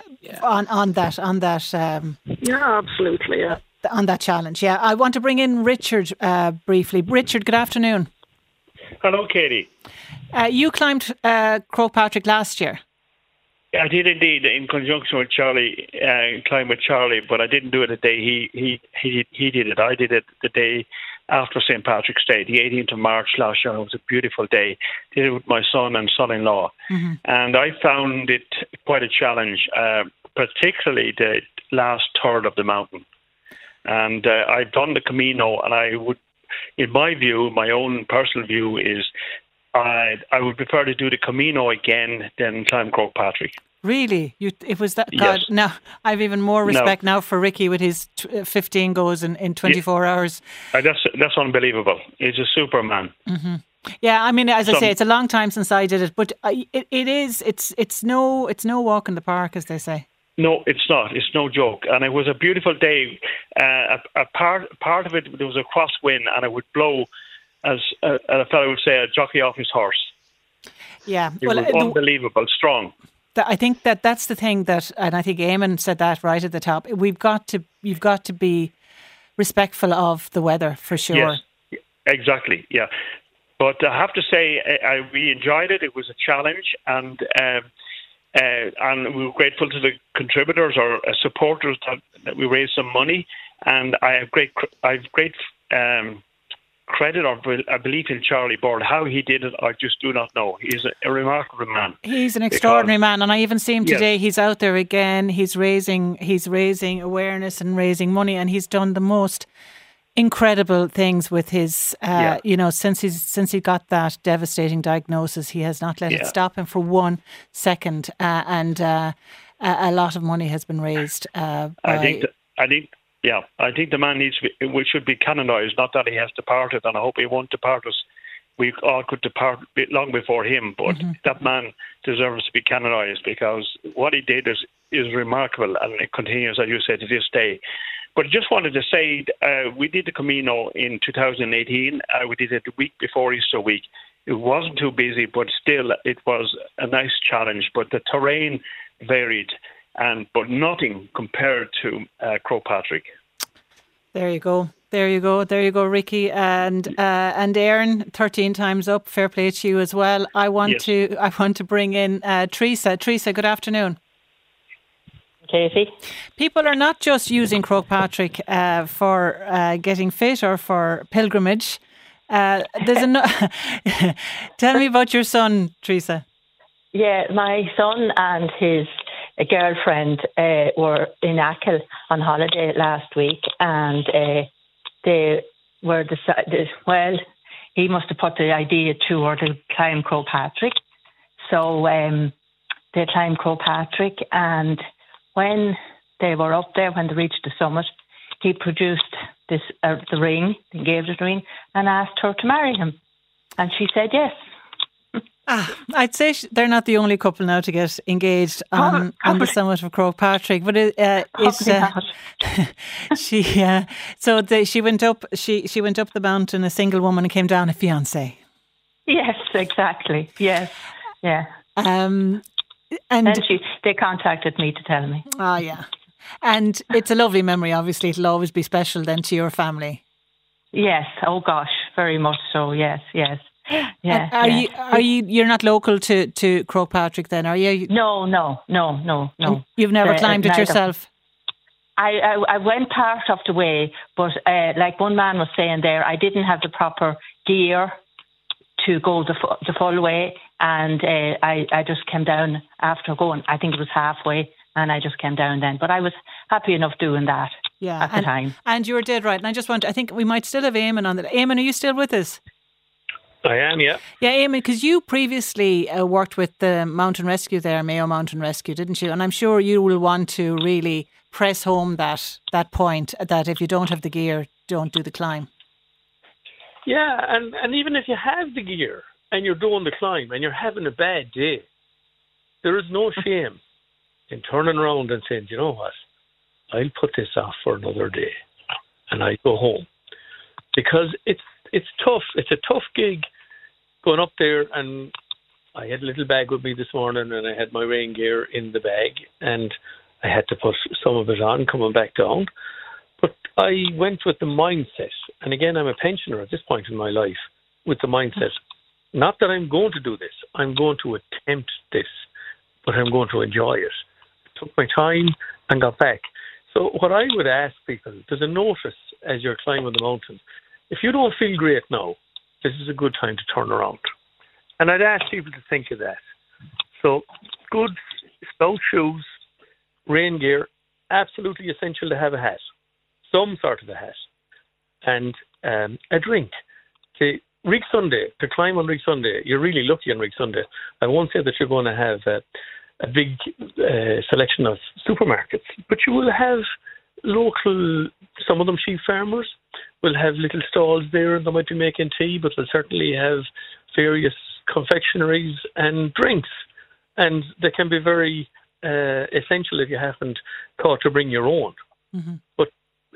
that. Yeah, absolutely. Yeah. On that challenge, yeah. I want to bring in Richard briefly. Richard, good afternoon. Hello, Katie. You climbed Croagh Patrick last year. Yeah, I did indeed, in conjunction with Charlie, climb with Charlie, but I didn't do it the day he did it. I did it the day after St. Patrick's Day, the 18th of March last year. It was a beautiful day. Did it with my son and son-in-law. Mm-hmm. And I found it quite a challenge, particularly the last third of the mountain. And I've done the Camino, and I would, in my view, my own personal view is I would prefer to do the Camino again than climb Croagh Patrick. Really? It was that? Yes. God, now I've even more respect now for Ricky with his 15 goes in 24 hours. That's unbelievable. He's a superman. Mm-hmm. Yeah, I mean, as I say, it's a long time since I did it, but it's no walk in the park, as they say. No, it's not. It's no joke. And it was a beautiful day. A part of it, there was a crosswind, and it would blow, as a fellow would say, a jockey off his horse. Yeah. It was unbelievable, strong. I think that's the thing that, and I think Eamon said that right at the top. You've got to be respectful of the weather, for sure. Yes, exactly. Yeah. But I have to say, we enjoyed it. It was a challenge, and we were grateful to the contributors or supporters that we raised some money. And I have great credit or a belief in Charlie Bourne. How he did it, I just do not know. He's a remarkable man. He's an extraordinary man, and I even see him today. Yes. He's out there again. He's raising awareness and raising money, and he's done the most incredible things with his, since he got that devastating diagnosis. He has not let it stop him for 1 second, and a lot of money has been raised. I think the man should be canonised. Not that he has departed, and I hope he won't depart us. We all could depart long before him, but that man deserves to be canonised, because what he did is is remarkable, and it continues, as you said, to this day. But I just wanted to say, we did the Camino in 2018. We did it the week before Easter week. It wasn't too busy, but still it was a nice challenge. But the terrain varied, but nothing compared to Croagh Patrick. There you go, Ricky, and Aaron, 13 times up. Fair play to you as well. I want to bring in Teresa. Teresa, good afternoon. Katie. People are not just using Croagh Patrick for getting fit or for pilgrimage. Tell me about your son, Teresa. Yeah, my son and his girlfriend were in Achill on holiday last week, and they were decided. Well, he must have put the idea to her to climb Croagh Patrick, so they climbed Croagh Patrick, and when they were up there, when they reached the summit, he produced the ring, he gave her the ring, and asked her to marry him, and she said yes. I'd say they're not the only couple now to get engaged on the summit of Croagh Patrick, but she went up. She went up the mountain, a single woman, and came down a fiancé. Yes, exactly. Yes, yeah. And they contacted me to tell me. Oh, yeah. And it's a lovely memory. Obviously, it'll always be special then to your family. Yes. Oh gosh, very much so. Yes. Yes. Yeah. Are you? You're not local to Croagh Patrick, then, are you? No. You've never climbed it yourself? I went part of the way, but like one man was saying there, I didn't have the proper gear to go the full way, and I just came down after going. I think it was halfway, and I just came down then. But I was happy enough doing that at the time. And you were dead right. And I think we might still have Eamon on that. Eamon, are you still with us? I am, yeah. Yeah, Eamon, because you previously worked with the Mountain Rescue there, Mayo Mountain Rescue, didn't you? And I'm sure you will want to really press home that point, that if you don't have the gear, don't do the climb. Yeah, and even if you have the gear and you're doing the climb and you're having a bad day, there is no shame in turning around and saying, you know what, I'll put this off for another day and I go home. Because it's tough. It's a tough gig going up there, and I had a little bag with me this morning, and I had my rain gear in the bag, and I had to put some of it on coming back down. But I went with the mindset, and again, I'm a pensioner at this point in my life, with the mindset, not that I'm going to do this, I'm going to attempt this, but I'm going to enjoy it. I took my time and got back. So what I would ask people, there's a notice as you're climbing the mountain. If you don't feel great now, this is a good time to turn around. And I'd ask people to think of that. So good stout shoes, rain gear, absolutely essential to have a hat, some sort of a hat, and a drink. To Reek Sunday, to climb on Reek Sunday, you're really lucky on Reek Sunday. I won't say that you're going to have a big selection of supermarkets, but you will have local, some of them sheep farmers, will have little stalls there. They might be making tea, but they'll certainly have various confectionaries and drinks. And they can be very essential if you haven't thought to bring your own. Mm-hmm. But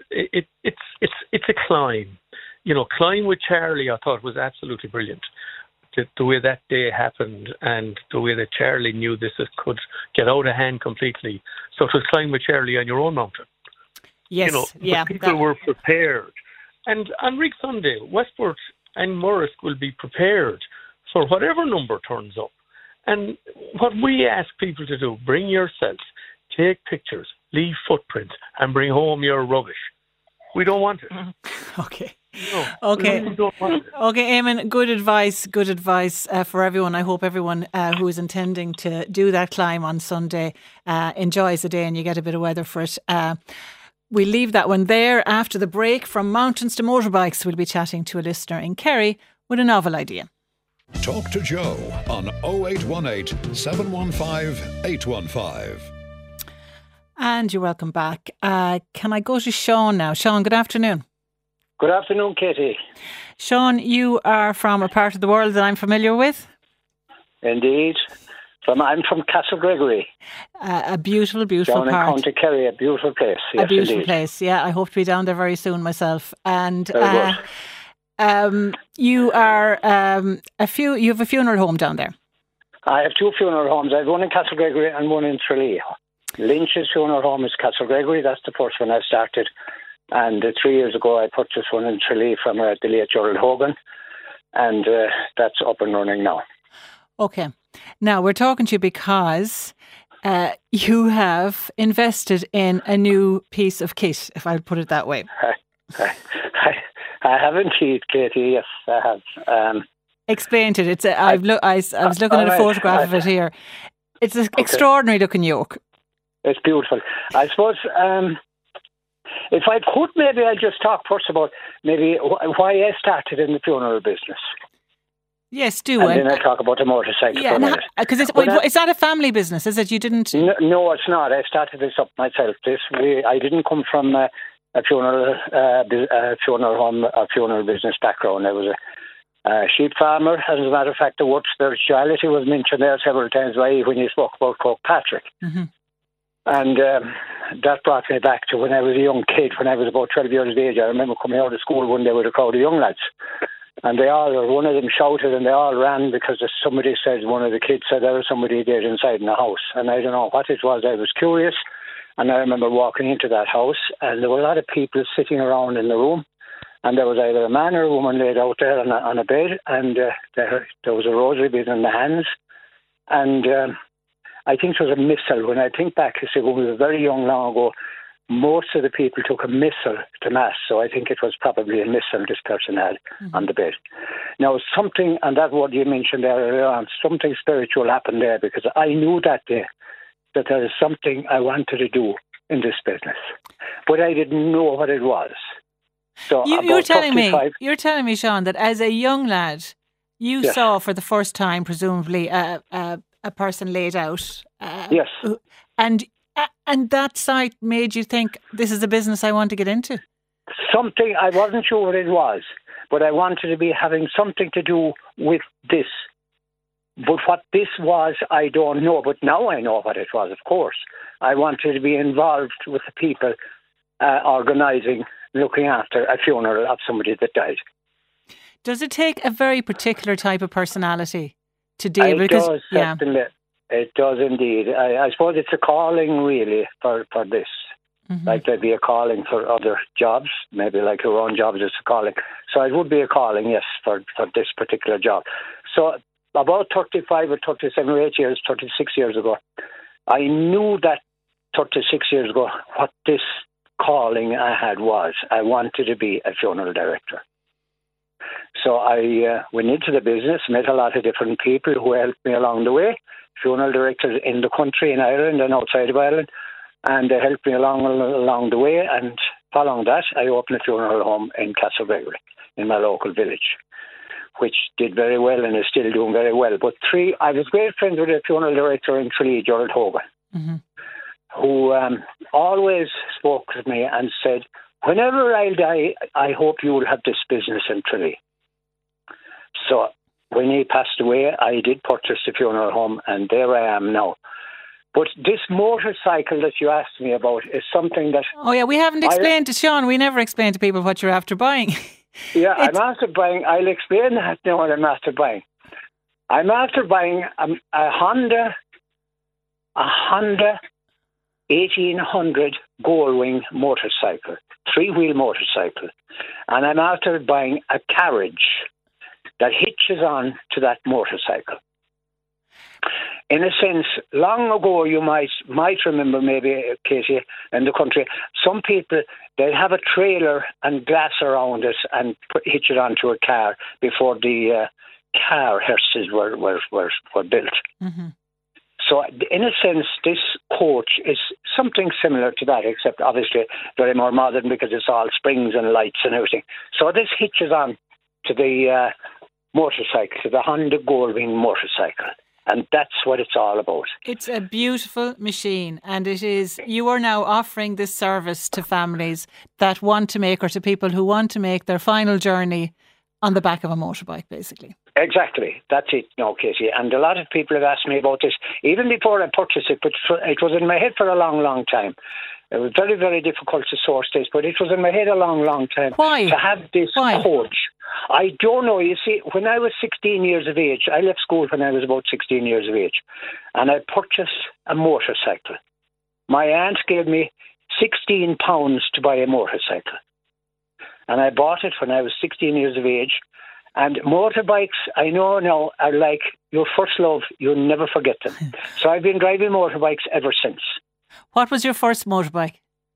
it's a climb. You know, Climb with Charlie, I thought, was absolutely brilliant. The way that day happened and the way that Charlie knew this could get out of hand completely. So it was Climb with Charlie on your own mountain. Yes, people were prepared. And on Reek Sunday, Westport and Morris will be prepared for whatever number turns up. And what we ask people to do, bring yourself, take pictures, leave footprints, and bring home your rubbish. We don't want it. Okay. No, okay. We don't want it. Okay, Eamon, good advice for everyone. I hope everyone who is intending to do that climb on Sunday enjoys the day and you get a bit of weather for it. We'll leave that one there. After the break, from mountains to motorbikes, we'll be chatting to a listener in Kerry with a novel idea. Talk to Joe on 0818 715 815. And you're welcome back. Can I go to Sean now? Sean, good afternoon. Good afternoon, Katie. Sean, you are from a part of the world that I'm familiar with. Indeed. I'm from Castle Gregory. A beautiful, beautiful down part. in County Kerry, a beautiful place. Yes, a beautiful indeed. place, yeah. I hope to be down there very soon myself. And Very good. you are you have a funeral home down there. I have 2 funeral homes. I have one in Castle Gregory and one in Tralee. Lynch's funeral home is Castle Gregory. That's the first one I started. And 3 years ago, I purchased one in Tralee from the late Gerald Hogan. And that's up and running now. Okay. Now, we're talking to you because you have invested in a new piece of kit, if I put it that way. I have indeed, Katie. Yes, I have. Explain it. It's I was looking at a photograph of it here. It's an extraordinary looking yoke. It's beautiful. I suppose if I could, maybe I'll just talk first about maybe why I started in the funeral business. Yes, do. And then I'll talk about the motorcycle for a minute. Because it's not a family business, is it? You didn't... No, it's not. I started this up myself. I didn't come from a funeral home, a funeral business background. I was a sheep farmer. As a matter of fact, the word spirituality was mentioned there several times when you spoke about Kirkpatrick. Mm-hmm. And that brought me back to when I was a young kid, when I was about 12 years of age. I remember coming out of school one day with a crowd of young lads. And one of them shouted and they all ran because somebody said, one of the kids said there was somebody dead inside in the house. And I don't know what it was. I was curious. And I remember walking into that house and there were a lot of people sitting around in the room. And there was either a man or a woman laid out there on a bed. And there was a rosary bead in the hands. And I think it was a missal. When I think back, when we were very young long ago, most of the people took a missal to Mass. So I think it was probably a missal this person had on the bed. Now, something, and that word you mentioned earlier on, something spiritual happened there because I knew that day that there is something I wanted to do in this business. But I didn't know what it was. So you're telling me, Sean, that as a young lad, you saw for the first time, presumably, a person laid out. Yes. And that sight made you think, this is a business I want to get into? Something, I wasn't sure what it was, but I wanted to be having something to do with this. But what this was, I don't know. But now I know what it was, of course. I wanted to be involved with the people organising, looking after a funeral of somebody that died. Does it take a very particular type of personality to deal with it? Certainly. It does indeed. I suppose it's a calling really for this. Mm-hmm. Like there'd be a calling for other jobs, maybe like your own jobs is a calling. So it would be a calling, yes, for this particular job. So about 35 or 37 or 36 years ago, I knew that 36 years ago what this calling I had was. I wanted to be a funeral director. So I went into the business, met a lot of different people who helped me along the way, funeral directors in the country, in Ireland and outside of Ireland, and they helped me along the way. And following that, I opened a funeral home in Castle Gregory, in my local village, which did very well and is still doing very well. But I was great friends with a funeral director in Tralee, Gerald Hogan, who always spoke to me and said, whenever I die, I hope you will have this business in Tralee. So when he passed away, I did purchase the funeral home, and there I am now. But this motorcycle that you asked me about is something that... Oh, yeah, we haven't explained to Sean. We never explain to people what you're after buying. Yeah, I'm after buying... I'll explain that now what I'm after buying. I'm after buying a Honda 1800 Goldwing motorcycle, 3-wheel motorcycle. And I'm after buying a carriage that hitches on to that motorcycle. In a sense, long ago, you might remember maybe, Katie, in the country, some people, they have a trailer and glass around it and hitch it onto a car before the car hearses were built. Mm-hmm. So in a sense, this coach is something similar to that, except obviously very more modern because it's all springs and lights and everything. So this hitches on to the motorcycle, to the Honda Goldwing motorcycle. And that's what it's all about. It's a beautiful machine, and it is. You are now offering this service to families that want to make, or to people who want to make their final journey on the back of a motorbike, basically. Exactly. That's it, Casey. And a lot of people have asked me about this, even before I purchased it, but it was in my head for a long, long time. It was very, very difficult to source this, but it was in my head a long, long time. Why? To have this coach. I don't know. You see, when I was 16 years of age, I left school when I was about 16 years of age, and I purchased a motorcycle. My aunt gave me £16 to buy a motorcycle. And I bought it when I was 16 years of age. And motorbikes, I know now, are like your first love. You'll never forget them. So I've been driving motorbikes ever since. What was your first motorbike?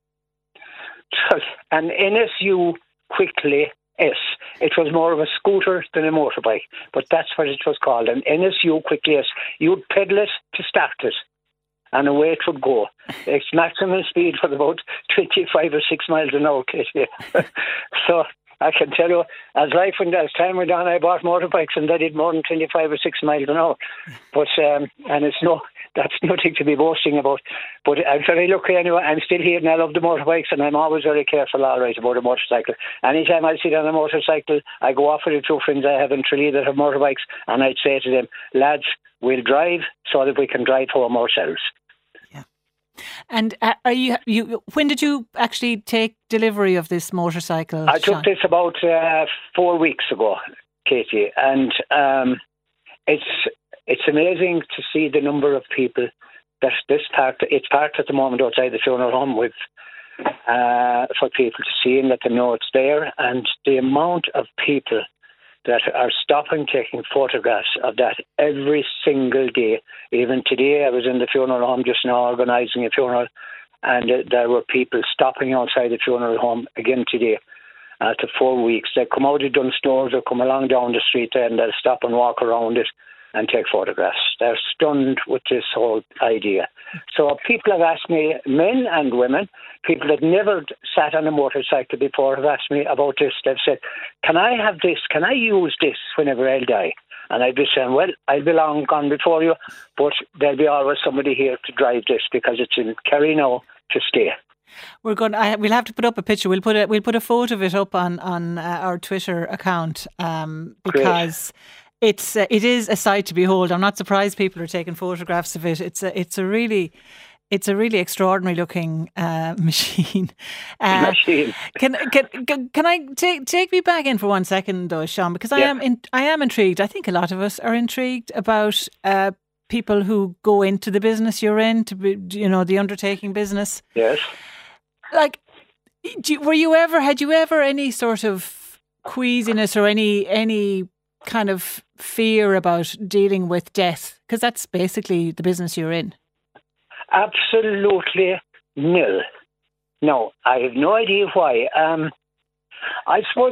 An NSU Quickly S. It was more of a scooter than a motorbike, but that's what it was called, an NSU Quickly S. You'd pedal it to start it, and away it would go. Its maximum speed was about 25 or 6 miles an hour. So I can tell you, as time went on, I bought motorbikes and they did more than 25 or 6 miles an hour. But and that's nothing to be boasting about. But I'm very lucky anyway. I'm still here and I love the motorbikes, and I'm always very careful, all right, about a motorcycle. Anytime I sit on a motorcycle, I go off with a few friends I have in Tralee that have motorbikes, and I'd say to them, lads, we'll drive so that we can drive home ourselves. And are you? When did you actually take delivery of this motorcycle? I took this about 4 weeks ago, Katie, and it's amazing to see the number of people that it's parked at the moment outside the funeral home with for people to see and let them know it's there, and the amount of people that are stopping taking photographs of that every single day. Even today, I was in the funeral home just now organising a funeral, and there were people stopping outside the funeral home again today after 4 weeks. They come out of Dunstores or come along down the street there, and they'll stop and walk around it and take photographs. They're stunned with this whole idea. So people have asked me, men and women, people that never sat on a motorcycle before have asked me about this. They've said, can I have this? Can I use this whenever I die? And I'd be saying, well, I'll be long gone before you, but there'll be always somebody here to drive this because it's in Kerry now to stay. We'll have to put up a picture. We'll put a photo of it up on our Twitter account because it is a sight to behold. I'm not surprised people are taking photographs of it. It's a really extraordinary looking machine. Can I take me back in for 1 second though, Sean, because I am intrigued. I think a lot of us are intrigued about people who go into the business you're in, to be, the undertaking business. Yes. Like, had you ever any sort of queasiness or any kind of fear about dealing with death? Because that's basically the business you're in. Absolutely nil. No, I have no idea why. I suppose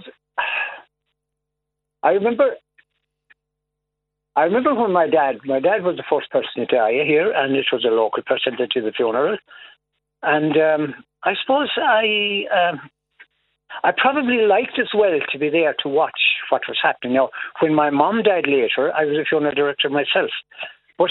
I remember when my dad was the first person to die here, and it was a local person that did the funeral. And I suppose I probably liked as well to be there to watch what was happening. Now, when my mum died later, I was a funeral director myself. But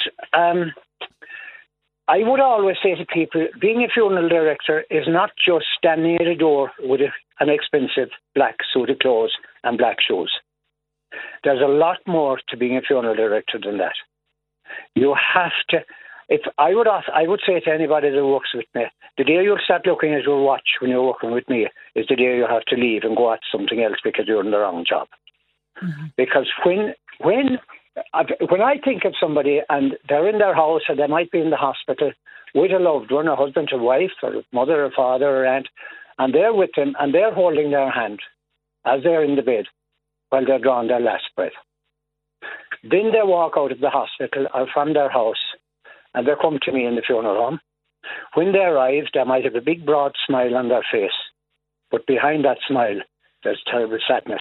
I would always say to people, being a funeral director is not just standing at a door with an expensive black suit of clothes and black shoes. There's a lot more to being a funeral director than that. You have to. I would say to anybody that works with me, the day you'll start looking at your watch when you're working with me is the day you have to leave and go at something else because you're in the wrong job. Mm-hmm. Because when I think of somebody and they're in their house and they might be in the hospital with a loved one, a husband or wife or mother or father or aunt, and they're with them and they're holding their hand as they're in the bed while they're drawing their last breath. Then they walk out of the hospital or from their house and they come to me in the funeral home. When they arrive, they might have a big broad smile on their face, but behind that smile there's terrible sadness.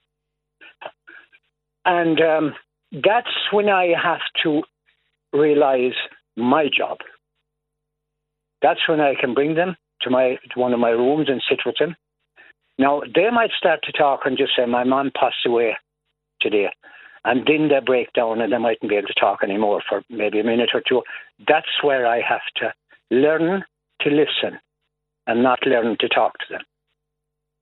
And that's when I have to realise my job. That's when I can bring them to one of my rooms and sit with them. Now, they might start to talk and just say, my mum passed away today. And then they break down and they mightn't be able to talk anymore for maybe a minute or two. That's where I have to learn to listen and not learn to talk to them.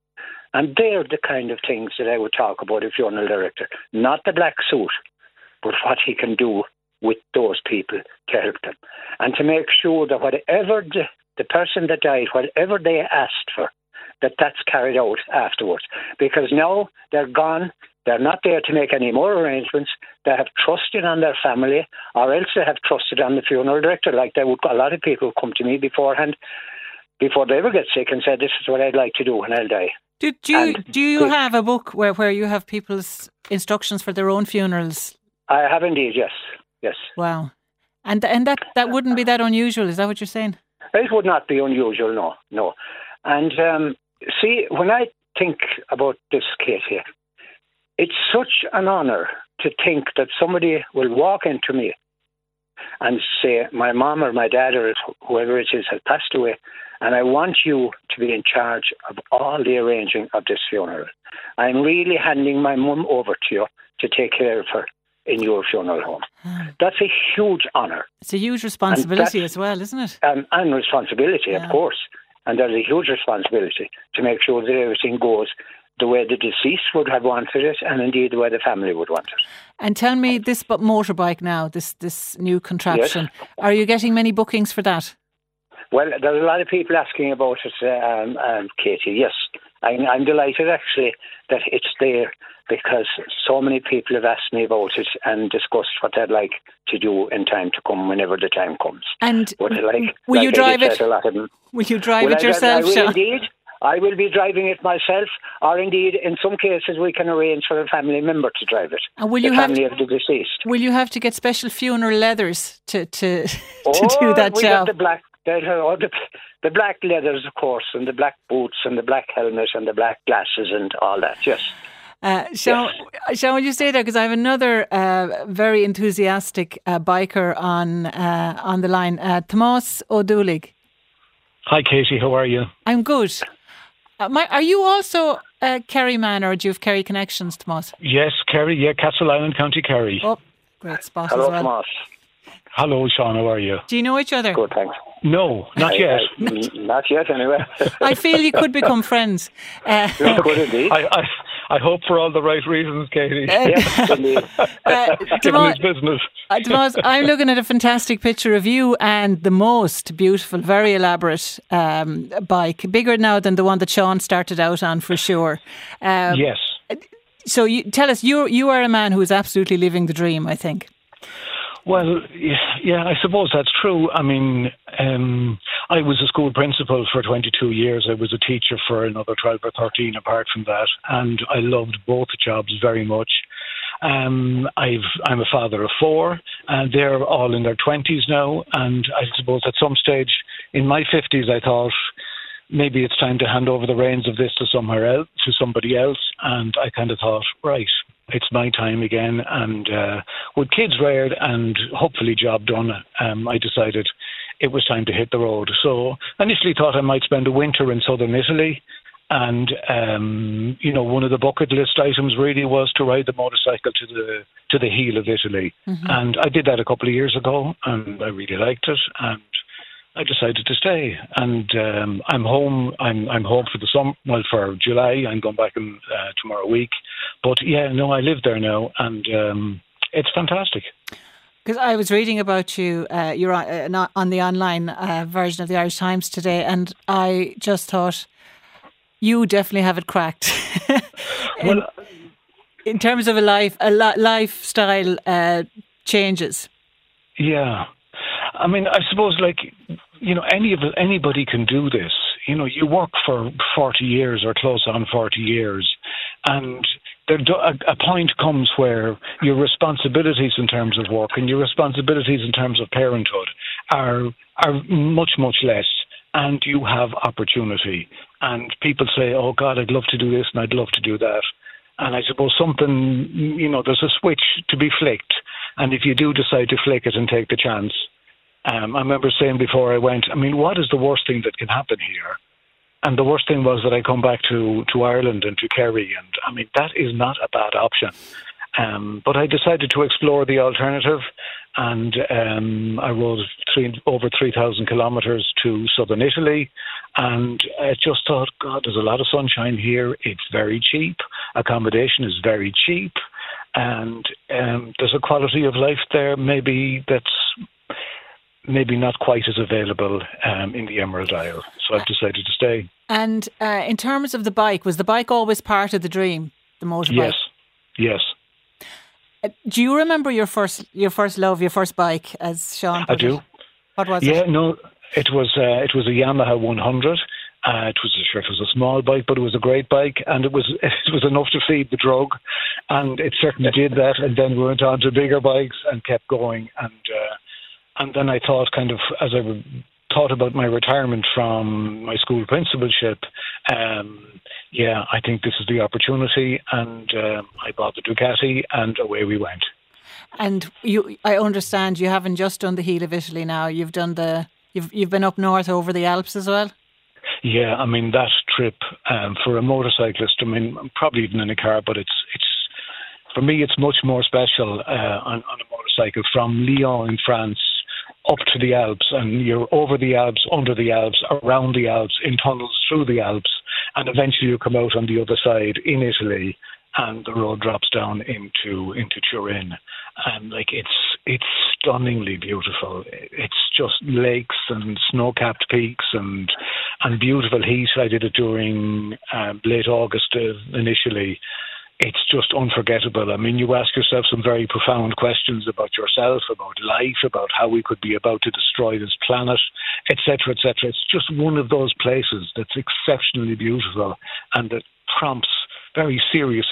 And they're the kind of things that I would talk about a funeral director. Not the black suit, but what he can do with those people to help them. And to make sure that whatever the person that died, whatever they asked for, that's carried out afterwards. Because now they're gone. They're not there to make any more arrangements. They have trusted on their family, or else they have trusted on the funeral director. Like a lot of people come to me beforehand, before they ever get sick, and say, "This is what I'd like to do when I'll die." Do you have a book where you have people's instructions for their own funerals? I have indeed, yes. Wow, and that wouldn't be that unusual. Is that what you're saying? It would not be unusual, no. And see, when I think about this case here, it's such an honour to think that somebody will walk into me and say, my mom or my dad or whoever it is has passed away, and I want you to be in charge of all the arranging of this funeral. I'm really handing my mum over to you to take care of her in your funeral home. That's a huge honour. It's a huge responsibility as well, isn't it? And responsibility, of course. And there's a huge responsibility to make sure that everything goes the way the deceased would have wanted it, and indeed the way the family would want it. And tell me, this motorbike now, this new contraption, yes. Are you getting many bookings for that? Well, there's a lot of people asking about it, Katie. Yes, I'm delighted actually that it's there, because so many people have asked me about it and discussed what they'd like to do in time to come, whenever the time comes. And will you drive it? Will you drive it yourself, Sean? I will indeed. I will be driving it myself, or indeed, in some cases, we can arrange for a family member to drive it. And will you family of the deceased. Will you have to get special funeral leathers to do that job? The black leathers, of course, and the black boots, and the black helmet, and the black glasses, and all that. Yes. Sean, will you stay there? Because I have another very enthusiastic biker on the line, Tomás O'Dúlig. Hi, Katie. How are you? I'm good. Are you also a Kerry man, or do you have Kerry connections, Tomás? Yes, Kerry. Yeah, Castle Island, County Kerry. Oh, great spot Hello, as well. Tomás. Hello, Sean. How are you? Do you know each other? Good, thanks. No, not yet. Not yet, anyway. I feel you could become friends. Could indeed. I hope for all the right reasons, Katie. Yes, indeed. Tomás, I'm looking at a fantastic picture of you and the most beautiful, very elaborate bike, bigger now than the one that Sean started out on, for sure. Yes. So tell us, you are a man who is absolutely living the dream, I think. Well, yeah, I suppose that's true. I mean, I was a school principal for 22 years. I was a teacher for another 12 or 13 apart from that. And I loved both jobs very much. I'm a father of 4, and they're all in their 20s now. And I suppose at some stage in my 50s, I thought maybe it's time to hand over the reins of this to somebody else. And I kind of thought, right, it's my time again. And with kids reared and hopefully job done, I decided it was time to hit the road. So I initially thought I might spend a winter in southern Italy. And, one of the bucket list items really was to ride the motorcycle to the heel of Italy. Mm-hmm. And I did that a couple of years ago, and I really liked it. And I decided to stay, and I'm home. I'm home for the summer. Well, for July, I'm going back in tomorrow week. But I live there now, and it's fantastic. Because I was reading about you, you're on the online version of the Irish Times today, and I just thought you definitely have it cracked. in terms of lifestyle changes. Yeah. I mean, I suppose, anybody can do this. You work for 40 years or close on 40 years, and a point comes where your responsibilities in terms of work and your responsibilities in terms of parenthood are much, much less, and you have opportunity. And people say, oh, God, I'd love to do this and I'd love to do that. And I suppose something, there's a switch to be flicked. And if you do decide to flick it and take the chance, I remember saying before I went, what is the worst thing that can happen here? And the worst thing was that I come back to Ireland and to Kerry. And that is not a bad option. But I decided to explore the alternative. and I rode over 3,000 kilometres to southern Italy, and I just thought, God, there's a lot of sunshine here. It's very cheap. Accommodation is very cheap, and there's a quality of life there maybe that's maybe not quite as available in the Emerald Isle. So I've decided to stay. And in terms of the bike, was the bike always part of the dream, the motorbike? Yes. Do you remember your first love, your first bike, as Sean put I do. It? What was it? Yeah, no, it was a Yamaha 100. It was a small bike, but it was a great bike, and it was enough to feed the drug, and it certainly did that. And then we went on to bigger bikes and kept going, and then I thought, kind of, as I thought about my retirement from my school principalship, I think this is the opportunity, and I bought the Ducati, and away we went. And I understand you haven't just done the heel of Italy now. You've done you've been up north over the Alps as well. Yeah, I mean that trip for a motorcyclist. I mean, probably even in a car, but it's for me it's much more special on a motorcycle from Lyon in France up to the Alps, and you're over the Alps, under the Alps, around the Alps, in tunnels through the Alps, and eventually you come out on the other side in Italy, and the road drops down into Turin, and it's stunningly beautiful. It's just lakes and snow-capped peaks and beautiful heat. I did it during late August initially. It's just unforgettable. I mean, you ask yourself some very profound questions about yourself, about life, about how we could be about to destroy this planet, etc., etc. It's just one of those places that's exceptionally beautiful and that prompts very serious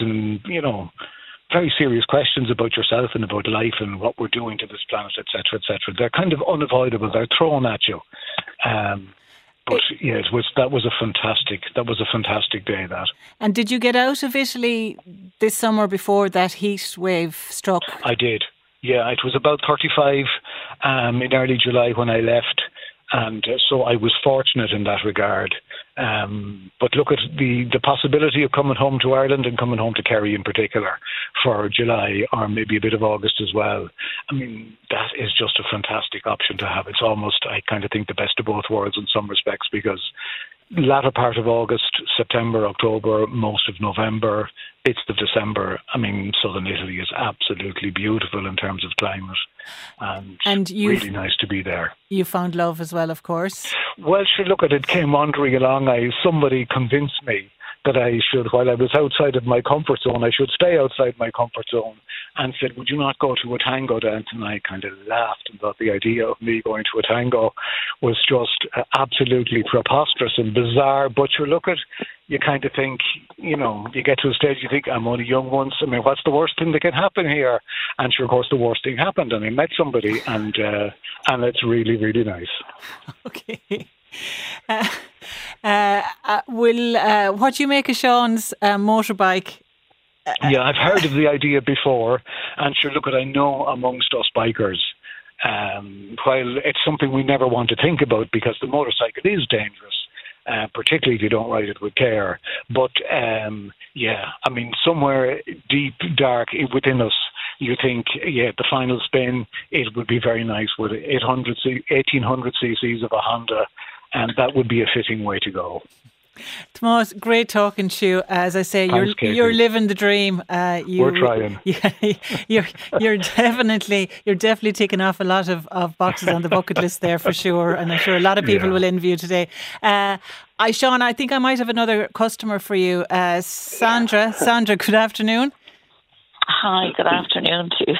very serious questions about yourself and about life and what we're doing to this planet, etc., etc. They're kind of unavoidable. They're thrown at you. But yeah, that was a fantastic day. That. And did you get out of Italy this summer before that heat wave struck? I did. Yeah, it was about 35 in early July when I left, and so I was fortunate in that regard. But look at the possibility of coming home to Ireland and coming home to Kerry in particular for July or maybe a bit of August as well. I mean, that is just a fantastic option to have. It's almost, I kind of think, the best of both worlds in some respects, because latter part of August, September, October, most of November, bits of December. I mean, southern Italy is absolutely beautiful in terms of climate, and really nice to be there. You found love as well, of course. Well, sure, look at it, came wandering along. Somebody convinced me that I should, while I was outside of my comfort zone, I should stay outside my comfort zone, and said, would you not go to a tango dance? And I kind of laughed and thought the idea of me going to a tango was just absolutely preposterous and bizarre. But you look at, you kind of think, you get to a stage, you think, I'm only young once. I mean, what's the worst thing that can happen here? And sure, of course, the worst thing happened, and I met somebody, and it's really, really nice. Okay. What do you make of Sean's motorbike? Yeah, I've heard of the idea before, and sure, look, I know amongst us bikers, while it's something we never want to think about because the motorcycle is dangerous, particularly if you don't ride it with care. But I mean, somewhere deep, dark within us, you think, the final spin, it would be very nice with 1800 cc's of a Honda, and that would be a fitting way to go. Tomas, great talking to you. As I say, you're living the dream. We're trying. You're definitely ticking off a lot of boxes on the bucket list there for sure, and I'm sure a lot of people will envy you today. Sean, I think I might have another customer for you. Sandra, good afternoon. Hi, good afternoon to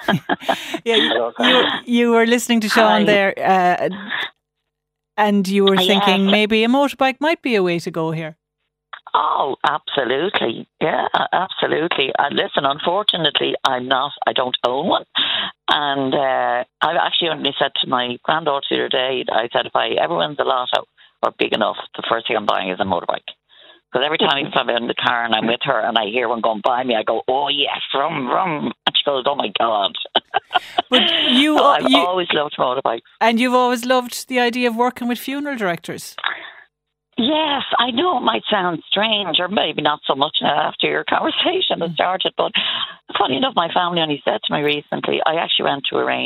you. You were listening to Sean there, and you were thinking maybe a motorbike might be a way to go here. Oh, absolutely. Yeah, absolutely. Listen, unfortunately, I don't own one. And I actually only said to my granddaughter the other day, I said, if I ever win the lotto or big enough, the first thing I'm buying is a motorbike. Because every time I'm in the car and I'm with her and I hear one going by me, I go, oh yes, rum, rum. And she goes, oh my God. But I've always loved motorbikes. And you've always loved the idea of working with funeral directors. Yes, I know it might sound strange, or maybe not so much after your conversation has started, but funny enough, my family only said to me recently, I actually went to arrange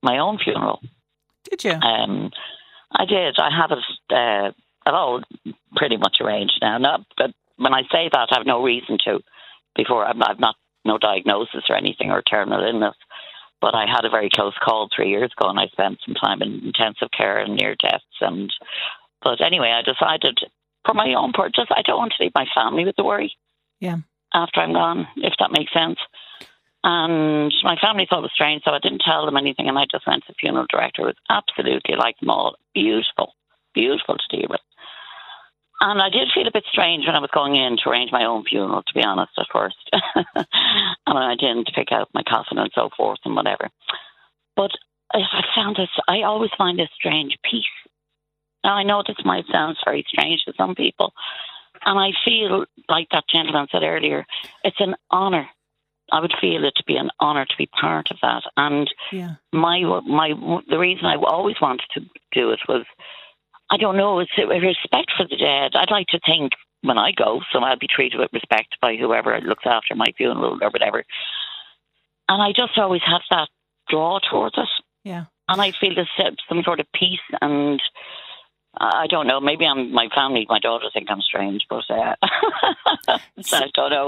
my own funeral. Did you? I did. I have it all pretty much arranged now. No, but when I say that, I have no reason to. Before, I've not no diagnosis or anything or terminal illness, but I had a very close call 3 years ago, and I spent some time in intensive care and near deaths. But anyway, I decided for my own part, I don't want to leave my family with the worry. Yeah. After I'm gone, if that makes sense. And my family thought it was strange, so I didn't tell them anything, and I just went to the funeral director. It was absolutely like them all. Beautiful. Beautiful to deal with. And I did feel a bit strange when I was going in to arrange my own funeral, to be honest, at first. And when I went in to pick out my coffin and so forth and whatever. But I found this, I always find this strange peace. Now, I know this might sound very strange to some people. And I feel, like that gentleman said earlier, it's an honour. I would feel it to be an honour to be part of that. And the reason I always wanted to do it was, I don't know, it's a respect for the dead. I'd like to think when I go, so I'll be treated with respect by whoever looks after my funeral or whatever. And I just always have that draw towards it. Yeah. And I feel there's some sort of peace, and I don't know, maybe my family, my daughter think I'm strange, but I don't know.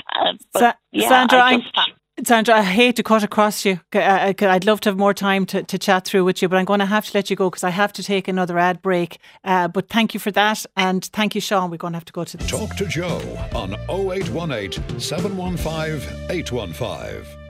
Sandra, I hate to cut across you. I'd love to have more time to chat through with you, but I'm going to have to let you go because I have to take another ad break. But thank you for that, and thank you, Sean. We're going to have to go to this. Talk to Joe on 0818 715 815.